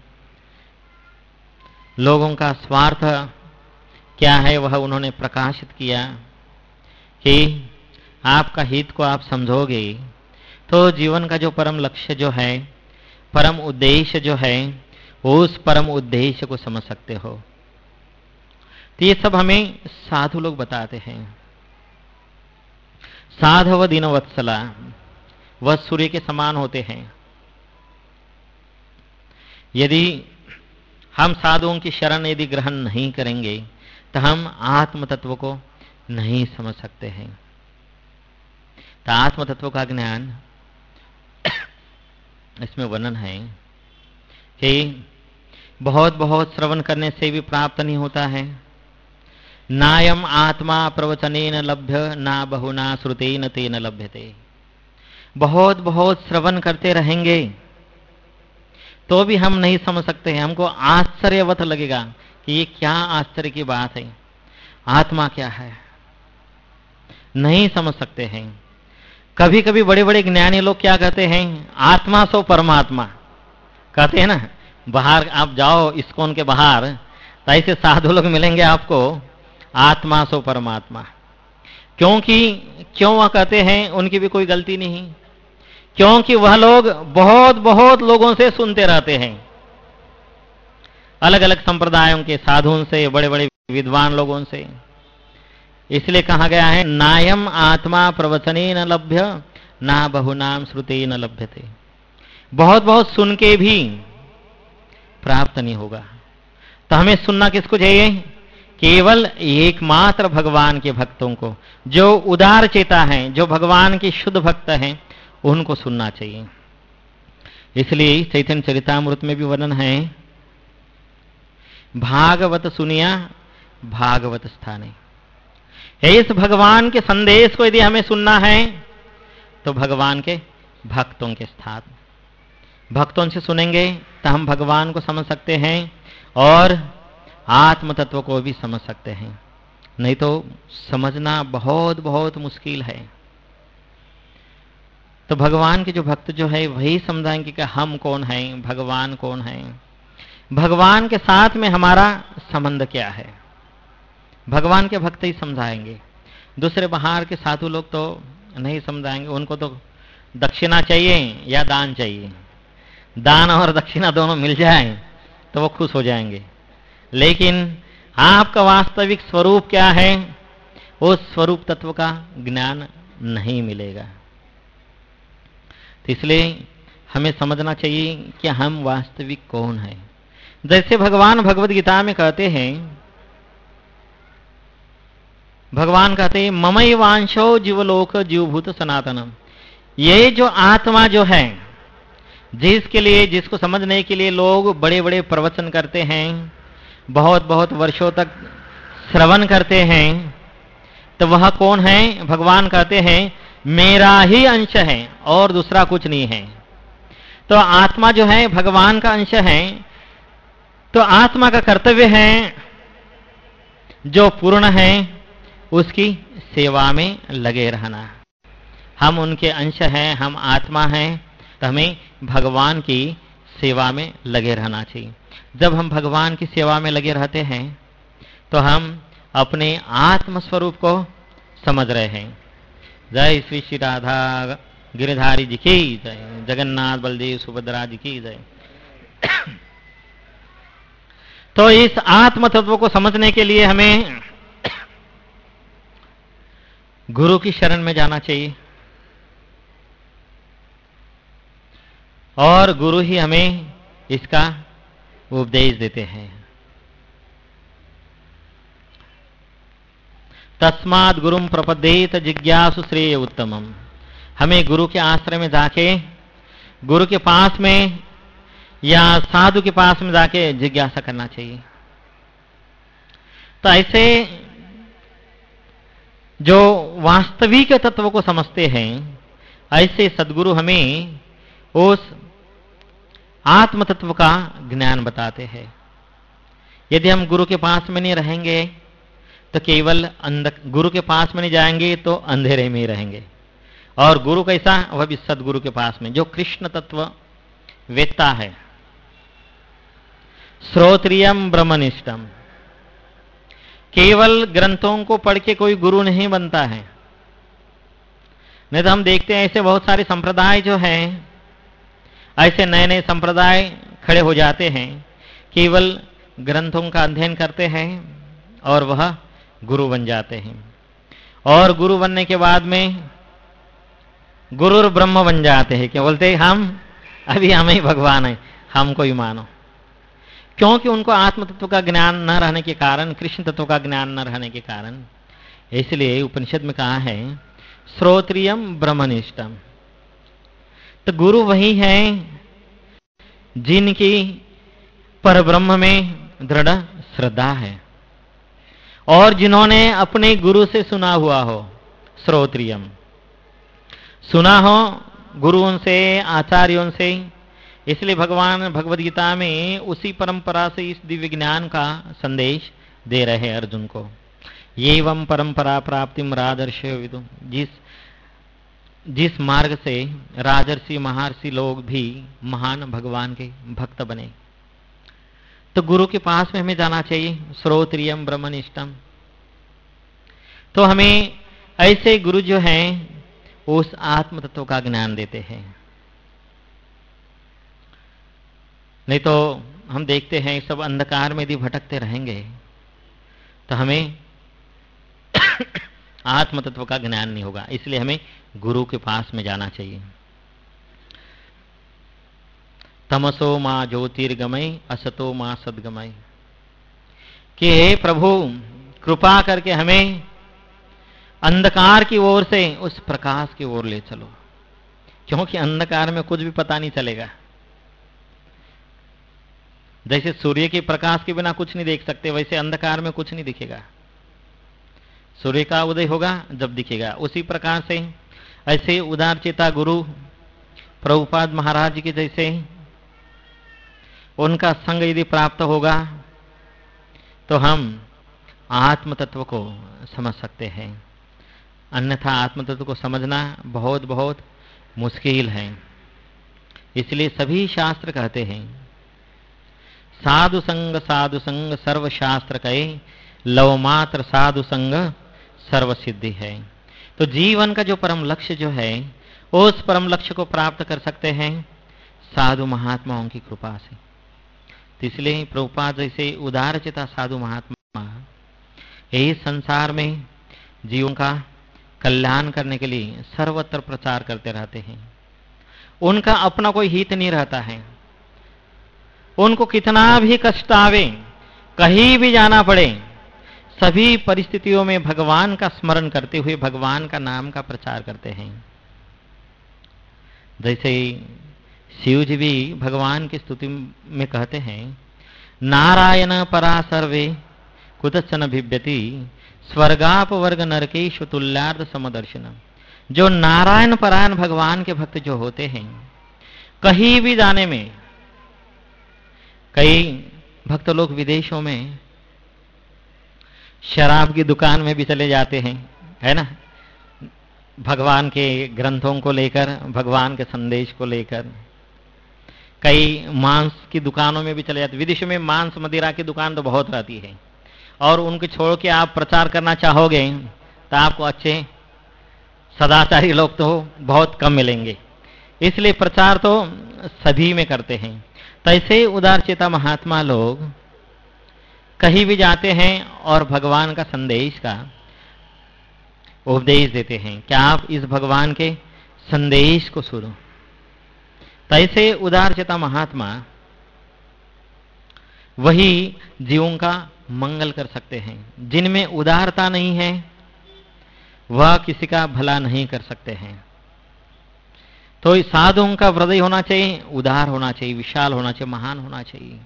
लोगों का स्वार्थ क्या है वह उन्होंने प्रकाशित किया कि आपका हित को आप समझोगे तो जीवन का जो परम लक्ष्य जो है, परम उद्देश्य जो है, उस परम उद्देश्य को समझ सकते हो। तो ये सब हमें साधु लोग बताते हैं। साधव दिन वत्सला, वह सूर्य के समान होते हैं। यदि हम साधुओं की शरण यदि ग्रहण नहीं करेंगे तो हम आत्म तत्व को नहीं समझ सकते हैं। तो आत्म तत्व का ज्ञान इसमें वर्णन है कि बहुत बहुत श्रवण करने से भी प्राप्त नहीं होता है। नायम आत्मा प्रवचनेन लभ्य ना बहुना श्रुतेन तेन लभ्यते। बहुत बहुत श्रवण करते रहेंगे तो भी हम नहीं समझ सकते हैं। हमको आश्चर्यवत लगेगा कि ये क्या आश्चर्य की बात है, आत्मा क्या है, नहीं समझ सकते हैं। कभी कभी बड़े बड़े ज्ञानी लोग क्या कहते हैं, आत्मा सो परमात्मा कहते हैं ना। बाहर आप जाओ इस्कॉन के बाहर तो ऐसे साधु लोग मिलेंगे आपको, आत्मा सो परमात्मा। क्योंकि क्यों वह कहते हैं, उनकी भी कोई गलती नहीं। क्योंकि वह लोग बहुत बहुत लोगों से सुनते रहते हैं, अलग अलग संप्रदायों के साधुओं से, बड़े बड़े विद्वान लोगों से। इसलिए कहा गया है नायम आत्मा प्रवचने न लभ्य ना बहुनाम श्रुते न लभ्यते। बहुत बहुत सुन के भी प्राप्त नहीं होगा। तो हमें सुनना किसको चाहिए? केवल एकमात्र भगवान के भक्तों को, जो उदार चेता हैं, जो भगवान के शुद्ध भक्त हैं, उनको सुनना चाहिए। इसलिए चैतन्य चरितामृत में भी वर्णन है, भागवत सुनिया भागवत स्थाने। इस भगवान के संदेश को यदि हमें सुनना है तो भगवान के भक्तों के स्थान, भक्तों से सुनेंगे तो हम भगवान को समझ सकते हैं और आत्म तत्व को भी समझ सकते हैं। नहीं तो समझना बहुत बहुत मुश्किल है। तो भगवान के जो भक्त जो है वही समझाएंगे कि हम कौन हैं, भगवान कौन है, भगवान के साथ में हमारा संबंध क्या है। भगवान के भक्त ही समझाएंगे। दूसरे बाहर के साधु लोग तो नहीं समझाएंगे। उनको तो दक्षिणा चाहिए या दान चाहिए, दान और दक्षिणा दोनों मिल जाए तो वो खुश हो जाएंगे। लेकिन आपका वास्तविक स्वरूप क्या है, उस स्वरूप तत्व का ज्ञान नहीं मिलेगा। तो इसलिए हमें समझना चाहिए कि हम वास्तविक कौन हैं। जैसे भगवान भगवद गीता में कहते हैं, भगवान कहते हैं ममई वांशो जीवलोक जीवभूत सनातनम। ये जो आत्मा जो है, जिसके लिए, जिसको समझने के लिए लोग बड़े बड़े प्रवचन करते हैं, बहुत बहुत वर्षों तक श्रवण करते हैं, तो वह कौन है? भगवान कहते हैं मेरा ही अंश है और दूसरा कुछ नहीं है। तो आत्मा जो है भगवान का अंश है। तो आत्मा का कर्तव्य है जो पूर्ण है उसकी सेवा में लगे रहना। हम उनके अंश हैं, हम आत्मा हैं, तो हमें भगवान की सेवा में लगे रहना चाहिए। जब हम भगवान की सेवा में लगे रहते हैं तो हम अपने आत्म स्वरूप को समझ रहे हैं। जय श्री श्री राधा गिरिधारी जी की जय, जगन्नाथ बलदेव सुभद्रा जी की जय। तो इस आत्म तत्व को समझने के लिए हमें गुरु की शरण में जाना चाहिए और गुरु ही हमें इसका उपदेश देते हैं। तस्मात् गुरुम प्रपद्येत जिज्ञासु श्रेय उत्तमम। हमें गुरु के आश्रय में जाके, गुरु के पास में या साधु के पास में जाके जिज्ञासा करना चाहिए। तो ऐसे जो वास्तविक तत्व को समझते हैं, ऐसे सद्गुरु हमें उस आत्म तत्व का ज्ञान बताते हैं। यदि हम गुरु के पास में नहीं रहेंगे तो केवल अंध गुरु के पास में नहीं जाएंगे तो अंधेरे में ही रहेंगे। और गुरु कैसा? वह भी सद्गुरु के पास में जो कृष्ण तत्व वेत्ता है, श्रोत्रियम ब्रह्मनिष्ठम। केवल ग्रंथों को पढ़ के कोई गुरु नहीं बनता है। नहीं तो हम देखते हैं ऐसे बहुत सारे संप्रदाय जो हैं, ऐसे नए नए संप्रदाय खड़े हो जाते हैं, केवल ग्रंथों का अध्ययन करते हैं और वह गुरु बन जाते हैं। और गुरु बनने के बाद में गुरु ब्रह्म बन जाते हैं। क्या बोलते हैं? हम अभी हम ही भगवान हैं, हमको ही मानो। क्योंकि उनको आत्म तत्व का ज्ञान न रहने के कारण, कृष्ण तत्व का ज्ञान न रहने के कारण। इसलिए उपनिषद में कहा है श्रोत्रियम ब्रह्मनिष्ठम। तो गुरु वही हैं जिनकी परब्रह्म में दृढ़ श्रद्धा है और जिन्होंने अपने गुरु से सुना हुआ हो। श्रोत्रियम सुना हो गुरुओं से, आचार्यों से। इसलिए भगवान भगवद गीता में उसी परंपरा से इस दिव्य ज्ञान का संदेश दे रहे हैं अर्जुन को। एवं परंपरा प्राप्तिम राजर्षि विदुम। जिस जिस मार्ग से राजर्षि महर्षि लोग भी महान भगवान के भक्त बने। तो गुरु के पास में हमें जाना चाहिए, श्रोत्रियम ब्रह्मनिष्ठम। तो हमें ऐसे गुरु जो हैं उस आत्म तत्व का ज्ञान देते हैं। नहीं तो हम देखते हैं सब अंधकार में यदि भटकते रहेंगे तो हमें आत्म तत्व का ज्ञान नहीं होगा। इसलिए हमें गुरु के पास में जाना चाहिए। तमसो माँ ज्योतिर्गमय असतो माँ सद्गमय, कि हे प्रभु कृपा करके हमें अंधकार की ओर से उस प्रकाश की ओर ले चलो, क्योंकि अंधकार में कुछ भी पता नहीं चलेगा। जैसे सूर्य के प्रकाश के बिना कुछ नहीं देख सकते, वैसे अंधकार में कुछ नहीं दिखेगा। सूर्य का उदय होगा जब दिखेगा। उसी प्रकार से ऐसे उदारचेता गुरु प्रभुपाद महाराज के जैसे उनका संग यदि प्राप्त होगा तो हम आत्म तत्व को समझ सकते हैं, अन्यथा आत्म तत्व को समझना बहुत बहुत मुश्किल है। इसलिए सभी शास्त्र कहते हैं साधु संग साधु संग सर्व शास्त्र कहे, लव मात्र साधु संग सर्व सिद्धि है। तो जीवन का जो परम लक्ष्य जो है उस परम लक्ष्य को प्राप्त कर सकते हैं साधु महात्माओं की कृपा से। तो इसलिए प्रभुपाद जैसे उदारचिता साधु महात्मा यही संसार में जीवों का कल्याण करने के लिए सर्वत्र प्रचार करते रहते हैं। उनका अपना कोई हित नहीं रहता है। उनको कितना भी कष्ट आवे, कहीं भी जाना पड़े, सभी परिस्थितियों में भगवान का स्मरण करते हुए भगवान का नाम का प्रचार करते हैं। जैसे शिव जी भी भगवान की स्तुति में कहते हैं नारायण परा सर्वे कुतश्चन भिव्यति स्वर्गाप वर्ग नरकेश तुल्यार्ध समदर्शन। जो नारायण परायण भगवान के भक्त जो होते हैं, कहीं भी जाने में, कई भक्त लोग विदेशों में शराब की दुकान में भी चले जाते हैं, है ना, भगवान के ग्रंथों को लेकर, भगवान के संदेश को लेकर। कई मांस की दुकानों में भी चले जाते। विदेश में मांस मदिरा की दुकान तो बहुत रहती है, और उनके छोड़ के आप प्रचार करना चाहोगे तो आपको अच्छे सदाचारी लोग तो बहुत कम मिलेंगे। इसलिए प्रचार तो सभी में करते हैं। तो ऐसे उदारचेता महात्मा लोग कहीं भी जाते हैं और भगवान का संदेश का उपदेश देते हैं कि आप इस भगवान के संदेश को सुनो। तो ऐसे उदारचेता महात्मा वही जीवों का मंगल कर सकते हैं। जिनमें उदारता नहीं है वह किसी का भला नहीं कर सकते हैं। तो इस साधुओं का हृदय होना चाहिए, उदार होना चाहिए, विशाल होना चाहिए, महान होना चाहिए।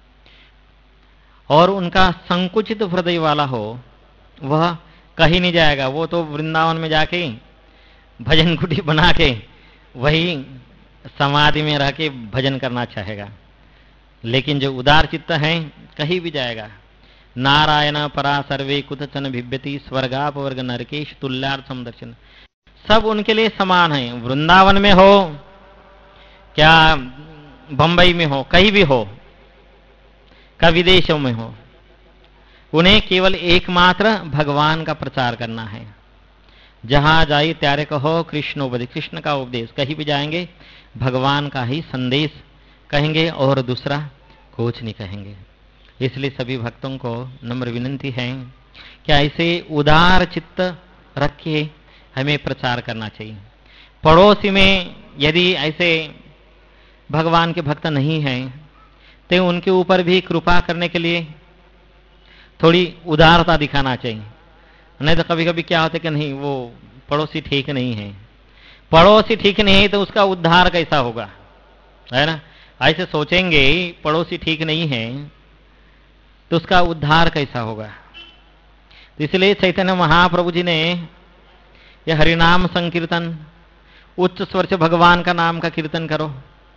और उनका संकुचित हृदय वाला हो वह कहीं नहीं जाएगा। वो तो वृंदावन में जाके भजन कुटी बना के वही समाधि में रह के भजन करना चाहेगा। लेकिन जो उदार चित्त है कहीं भी जाएगा। नारायण परा सर्वे कुतचन भिव्यति स्वर्गाप वर्ग नरकेश तुल्यार्थ समदर्शन। सब उनके लिए समान है। वृंदावन में हो क्या बंबई में हो, कहीं भी हो, का विदेशों में हो, उन्हें केवल एकमात्र भगवान का प्रचार करना है। जहां जाए त्यारे कहो कृष्णोपदेश, कृष्ण का उपदेश। कहीं भी जाएंगे भगवान का ही संदेश कहेंगे और दूसरा कुछ नहीं कहेंगे। इसलिए सभी भक्तों को नम्र विनंती है कि ऐसे उदार चित्त रख के हमें प्रचार करना चाहिए। पड़ोसी में यदि ऐसे भगवान के भक्त नहीं हैं तो उनके ऊपर भी कृपा करने के लिए थोड़ी उदारता दिखाना चाहिए। नहीं तो कभी कभी क्या होता है कि नहीं वो पड़ोसी ठीक नहीं है, पड़ोसी ठीक नहीं है तो उसका उद्धार कैसा होगा, है ना। ऐसे सोचेंगे पड़ोसी ठीक नहीं है तो उसका उद्धार कैसा होगा। तो इसलिए चैतन्य महाप्रभु जी ने यह हरिनाम संकीर्तन, उच्च स्वर से भगवान का नाम का कीर्तन करो।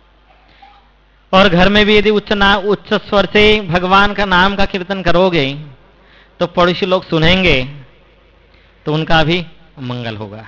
और घर में भी यदि उच्च ना उच्च स्वर से भगवान का नाम का कीर्तन करोगे तो पड़ोसी लोग सुनेंगे तो उनका भी मंगल होगा।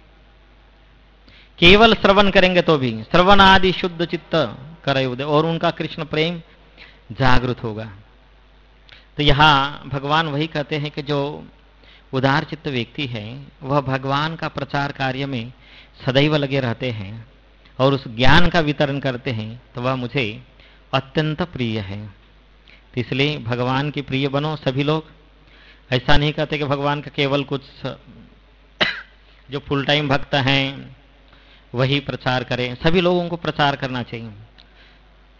केवल श्रवण करेंगे तो भी श्रवण आदि शुद्ध चित्त करे उदय, और उनका कृष्ण प्रेम जागृत होगा। तो यहाँ भगवान वही कहते हैं कि जो उदार चित्त व्यक्ति है वह भगवान का प्रचार कार्य में सदैव लगे रहते हैं और उस ज्ञान का वितरण करते हैं, तो वह मुझे अत्यंत प्रिय है। तो इसलिए भगवान की प्रिय बनो सभी लोग। ऐसा नहीं कहते कि भगवान का केवल कुछ जो फुल टाइम भक्त हैं वही प्रचार करें। सभी लोगों को प्रचार करना चाहिए।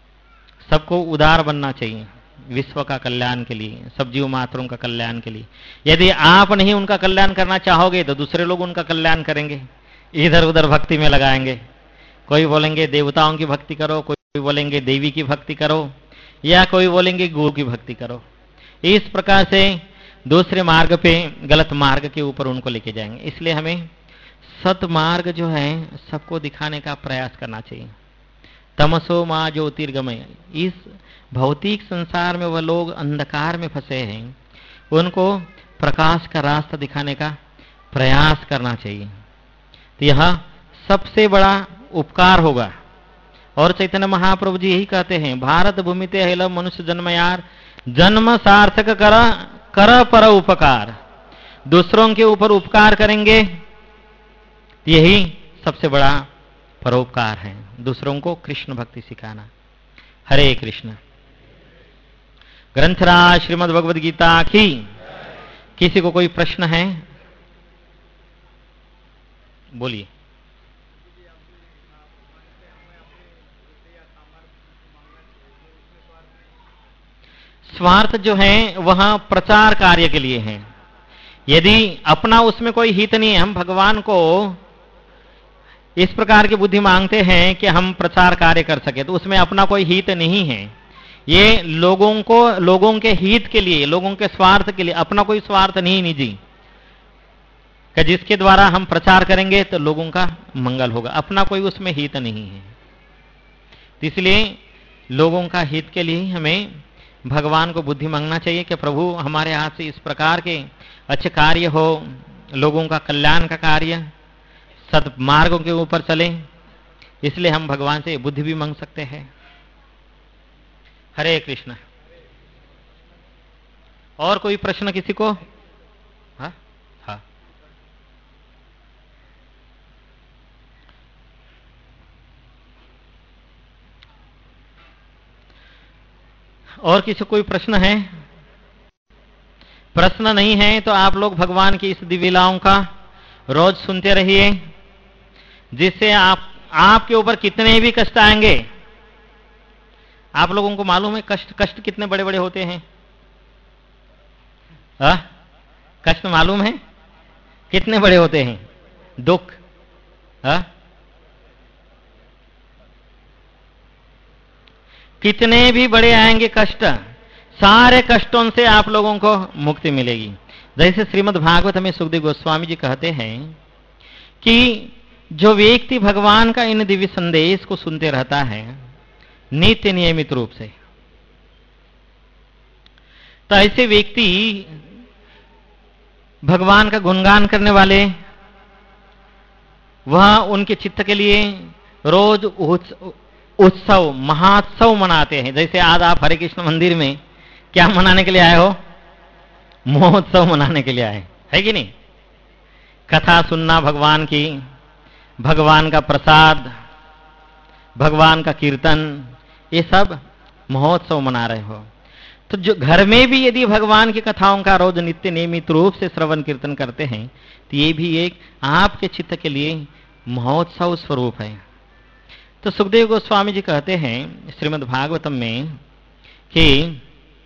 सबको उदार बनना चाहिए, विश्व का कल्याण के लिए, सब जीव मात्रों का कल्याण के लिए। यदि आप नहीं उनका कल्याण करना चाहोगे तो दूसरे लोग उनका कल्याण करेंगे, इधर उधर भक्ति में लगाएंगे। कोई बोलेंगे देवताओं की भक्ति करो, कोई बोलेंगे देवी की भक्ति करो, या कोई बोलेंगे गुरु की भक्ति करो। इस प्रकार से दूसरे मार्ग पे, गलत मार्ग के ऊपर उनको लेके जाएंगे। इसलिए हमें सतमार्ग जो है सबको दिखाने का प्रयास करना चाहिए। तमसो माँ ज्योतिर्गमय, इस भौतिक संसार में वह लोग अंधकार में फंसे हैं, उनको प्रकाश का रास्ता दिखाने का प्रयास करना चाहिए। तो यह सबसे बड़ा उपकार होगा। और चैतन्य महाप्रभु जी यही कहते हैं, भारत भूमि ते हेल मनुष्य जन्म यार, जन्म सार्थक कर कर पर उपकार। दूसरों के ऊपर उपकार करेंगे, यही सबसे बड़ा परोपकार है, दूसरों को कृष्ण भक्ति सिखाना। हरे कृष्ण। ग्रंथराज श्रीमद् भगवद गीता की। किसी को कोई प्रश्न है? बोलिए। स्वार्थ जो है वह प्रचार कार्य के लिए है। यदि अपना उसमें कोई हित नहीं है, हम भगवान को इस प्रकार की बुद्धि मांगते हैं कि हम प्रचार कार्य कर सके, तो उसमें अपना कोई हित नहीं है। ये लोगों को, लोगों के हित के लिए, लोगों के स्वार्थ के लिए, अपना कोई स्वार्थ नहीं निजी, कि जिसके द्वारा हम प्रचार करेंगे तो लोगों का मंगल होगा, अपना कोई उसमें हित नहीं है। इसलिए लोगों का हित के लिए हमें भगवान को बुद्धि मांगना चाहिए कि प्रभु हमारे हाथ से इस प्रकार के अच्छे कार्य हो, लोगों का कल्याण का कार्य, सत्मार्गों के ऊपर चले। इसलिए हम भगवान से बुद्धि भी मांग सकते हैं। हरे कृष्ण। और कोई प्रश्न किसी को? हाँ हाँ। और किसी कोई प्रश्न है? प्रश्न नहीं है तो आप लोग भगवान की इस दिव्य लीलाओं का रोज सुनते रहिए, जिससे आप आपके ऊपर कितने भी कष्ट आएंगे। आप लोगों को मालूम है कष्ट कष्ट कितने बड़े बड़े होते हैं? आ? कष्ट मालूम है कितने बड़े होते हैं? दुख। आ? कितने भी बड़े आएंगे कष्ट, सारे कष्टों से आप लोगों को मुक्ति मिलेगी। जैसे श्रीमद् भागवत में सुखदेव गोस्वामी जी कहते हैं कि जो व्यक्ति भगवान का इन दिव्य संदेश को सुनते रहता है नित्य नियमित रूप से, तो ऐसे व्यक्ति भगवान का गुणगान करने वाले, वह उनके चित्त के लिए रोज उत्सव, महात्सव मनाते हैं। जैसे आज आप हरे कृष्ण मंदिर में क्या मनाने के लिए आए हो? महोत्सव मनाने के लिए आए, है कि नहीं? कथा सुनना भगवान की, भगवान का प्रसाद, भगवान का कीर्तन, ये सब महोत्सव मना रहे हो। तो जो घर में भी यदि भगवान की कथाओं का रोज नित्य नियमित रूप से श्रवण कीर्तन करते हैं, तो ये भी एक आपके चित्त के लिए महोत्सव स्वरूप है। तो सुखदेव गोस्वामी जी कहते हैं श्रीमद् भागवतम में कि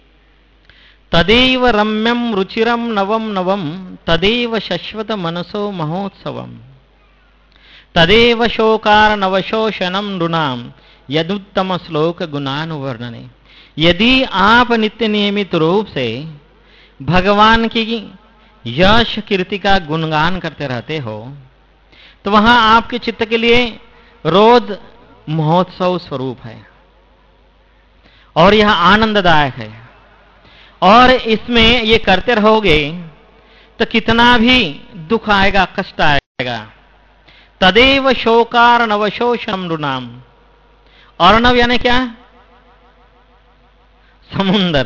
तदेव रम्यम रुचिरम नवम नवम तदेव शश्वत मनसो महोत्सवम तदेव शोकार नवशोषणम नृणाम यदुत्तम श्लोक गुणानुवर्णने। यदि आप नित्य नियमित रूप से भगवान की यश कीर्ति का गुणगान करते रहते हो, तो वहां आपके चित्त के लिए रोज महोत्सव स्वरूप है और यह आनंददायक है। और इसमें ये करते रहोगे तो कितना भी दुख आएगा, कष्ट आएगा। तदेव शोकार नवशोषम नृणाम। अर्णव यानी क्या? समुंदर।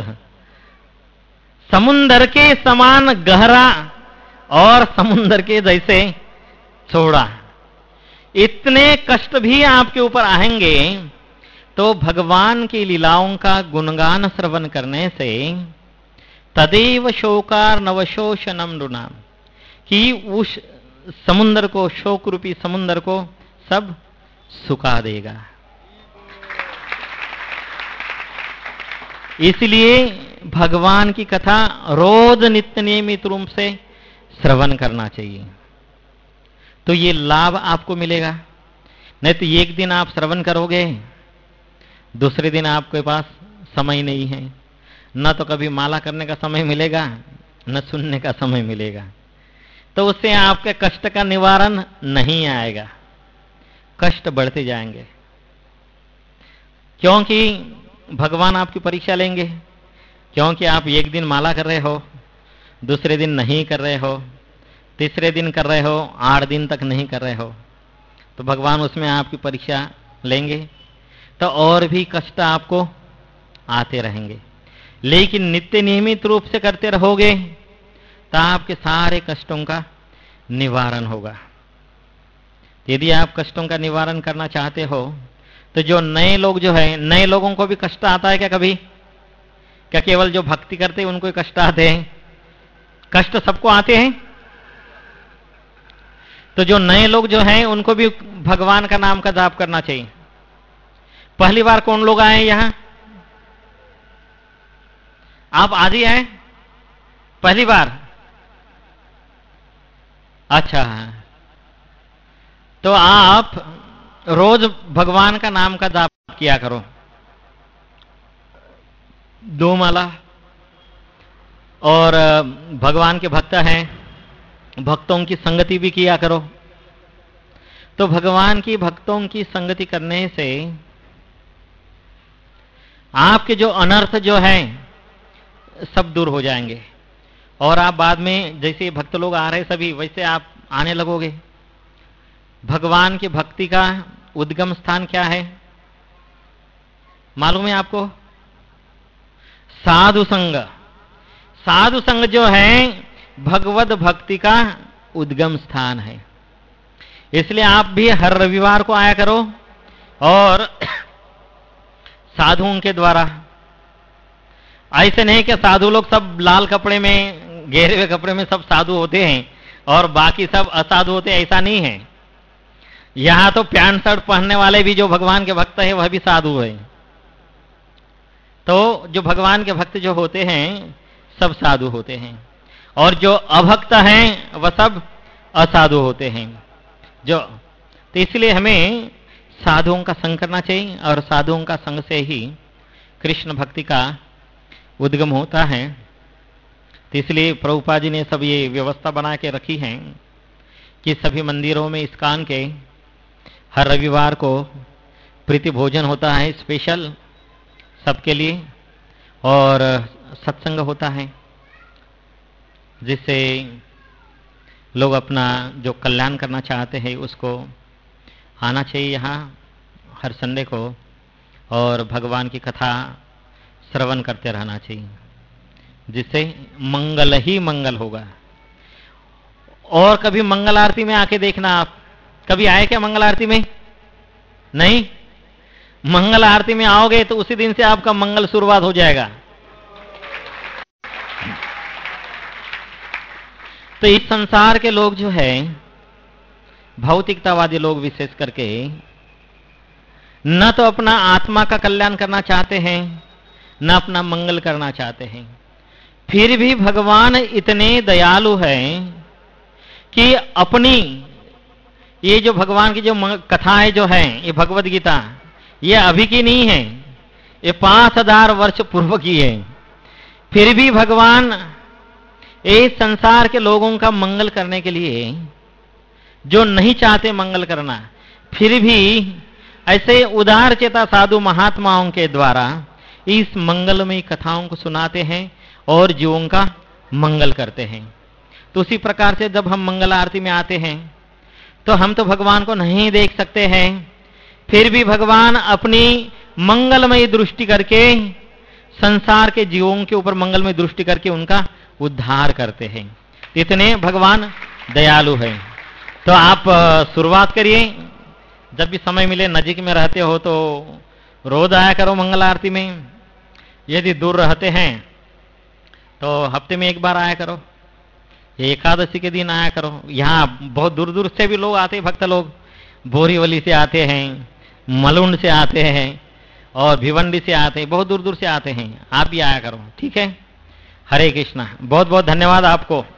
समुंदर के समान गहरा और समुंदर के जैसे चौड़ा, इतने कष्ट भी आपके ऊपर आएंगे, तो भगवान की लीलाओं का गुणगान श्रवण करने से तदेव शोकार नवशोषणम नृणाम, कि उस समुंदर को, शोक रूपी समुंदर को सब सुखा देगा। इसलिए भगवान की कथा रोज नित्य नियमित रूप से श्रवण करना चाहिए, तो ये लाभ आपको मिलेगा। नहीं तो एक दिन आप श्रवण करोगे, दूसरे दिन आपके पास समय नहीं है, न तो कभी माला करने का समय मिलेगा, न सुनने का समय मिलेगा, तो उससे आपके कष्ट का निवारण नहीं आएगा, कष्ट बढ़ते जाएंगे। क्योंकि भगवान आपकी परीक्षा लेंगे, क्योंकि आप एक दिन माला कर रहे हो, दूसरे दिन नहीं कर रहे हो, तीसरे दिन कर रहे हो, आठ दिन तक नहीं कर रहे हो, तो भगवान उसमें आपकी परीक्षा लेंगे, तो और भी कष्ट आपको आते रहेंगे। लेकिन नित्य नियमित रूप से करते रहोगे तो आपके सारे कष्टों का निवारण होगा। यदि आप कष्टों का निवारण करना चाहते हो तो जो नए लोग जो है, नए लोगों को भी कष्ट आता है क्या कभी? क्या केवल जो भक्ति करते हैं उनको ही कष्ट आते हैं? कष्ट सबको आते हैं। तो जो नए लोग जो हैं उनको भी भगवान का नाम का जाप करना चाहिए। पहली बार कौन लोग आए यहां? आप आज ही आए? पहली बार? अच्छा, तो आप रोज भगवान का नाम का जाप किया करो, दो माला। और भगवान के भक्त हैं, भक्तों की संगति भी किया करो। तो भगवान की भक्तों की संगति करने से आपके जो अनर्थ जो हैं सब दूर हो जाएंगे, और आप बाद में जैसे भक्त लोग आ रहे सभी वैसे आप आने लगोगे। भगवान की भक्ति का उद्गम स्थान क्या है मालूम है आपको? साधु संग। साधु संग जो है भगवत भक्ति का उद्गम स्थान है। इसलिए आप भी हर रविवार को आया करो, और साधुओं के द्वारा, ऐसे नहीं कि साधु लोग सब लाल कपड़े में, घेरे हुए कपड़े में सब साधु होते हैं और बाकी सब असाधु होते हैं, ऐसा नहीं है। यहां तो पैंट शर्ट पहनने वाले भी जो भगवान के भक्त हैं वह भी साधु है। तो जो भगवान के भक्त जो होते हैं सब साधु होते हैं, और जो अभक्त हैं वह सब असाधु होते हैं। जो तो इसलिए हमें साधुओं का संग करना चाहिए, और साधुओं का संग से ही कृष्ण भक्ति का उद्गम होता है। तो इसलिए प्रभुपाद जी ने सब ये व्यवस्था बना के रखी है कि सभी मंदिरों में इस्कान के हर रविवार को प्रीति भोजन होता है स्पेशल सबके लिए, और सत्संग होता है, जिससे लोग अपना जो कल्याण करना चाहते हैं उसको आना चाहिए यहाँ हर संडे को, और भगवान की कथा श्रवण करते रहना चाहिए, जिससे मंगल ही मंगल होगा। और कभी मंगल आरती में आके देखना, आप कभी आए क्या मंगल आरती में? नहीं? मंगल आरती में आओगे तो उसी दिन से आपका मंगल शुरुआत हो जाएगा। तो इस संसार के लोग जो है, भौतिकतावादी लोग विशेष करके, न तो अपना आत्मा का कल्याण करना चाहते हैं, न अपना मंगल करना चाहते हैं। फिर भी भगवान इतने दयालु हैं कि अपनी ये जो भगवान की जो कथाएं जो हैं, ये भगवत गीता, ये अभी की नहीं है, ये पांच हजार वर्ष पूर्व की है। फिर भी भगवान इस संसार के लोगों का मंगल करने के लिए, जो नहीं चाहते मंगल करना, फिर भी ऐसे उदार चेता साधु महात्माओं के द्वारा इस मंगलमयी कथाओं को सुनाते हैं और जीवों का मंगल करते हैं। तो उसी प्रकार से जब हम मंगल आरती में आते हैं तो हम तो भगवान को नहीं देख सकते हैं, फिर भी भगवान अपनी मंगलमयी दृष्टि करके संसार के जीवों के ऊपर मंगलमयी दृष्टि करके उनका उद्धार करते हैं। इतने भगवान दयालु हैं। तो आप शुरुआत करिए, जब भी समय मिले, नजीक में रहते हो तो रोज आया करो मंगल आरती में। यदि दूर रहते हैं तो हफ्ते में एक बार आया करो, एकादशी के दिन आया करो। यहाँ बहुत दूर दूर से भी लोग आते हैं, भक्त लोग बोरीवली से आते हैं, मलुंड से आते हैं, और भिवंडी से आते हैं, बहुत दूर दूर से आते हैं, आप भी आया करो, ठीक है। हरे कृष्णा, बहुत बहुत धन्यवाद आपको।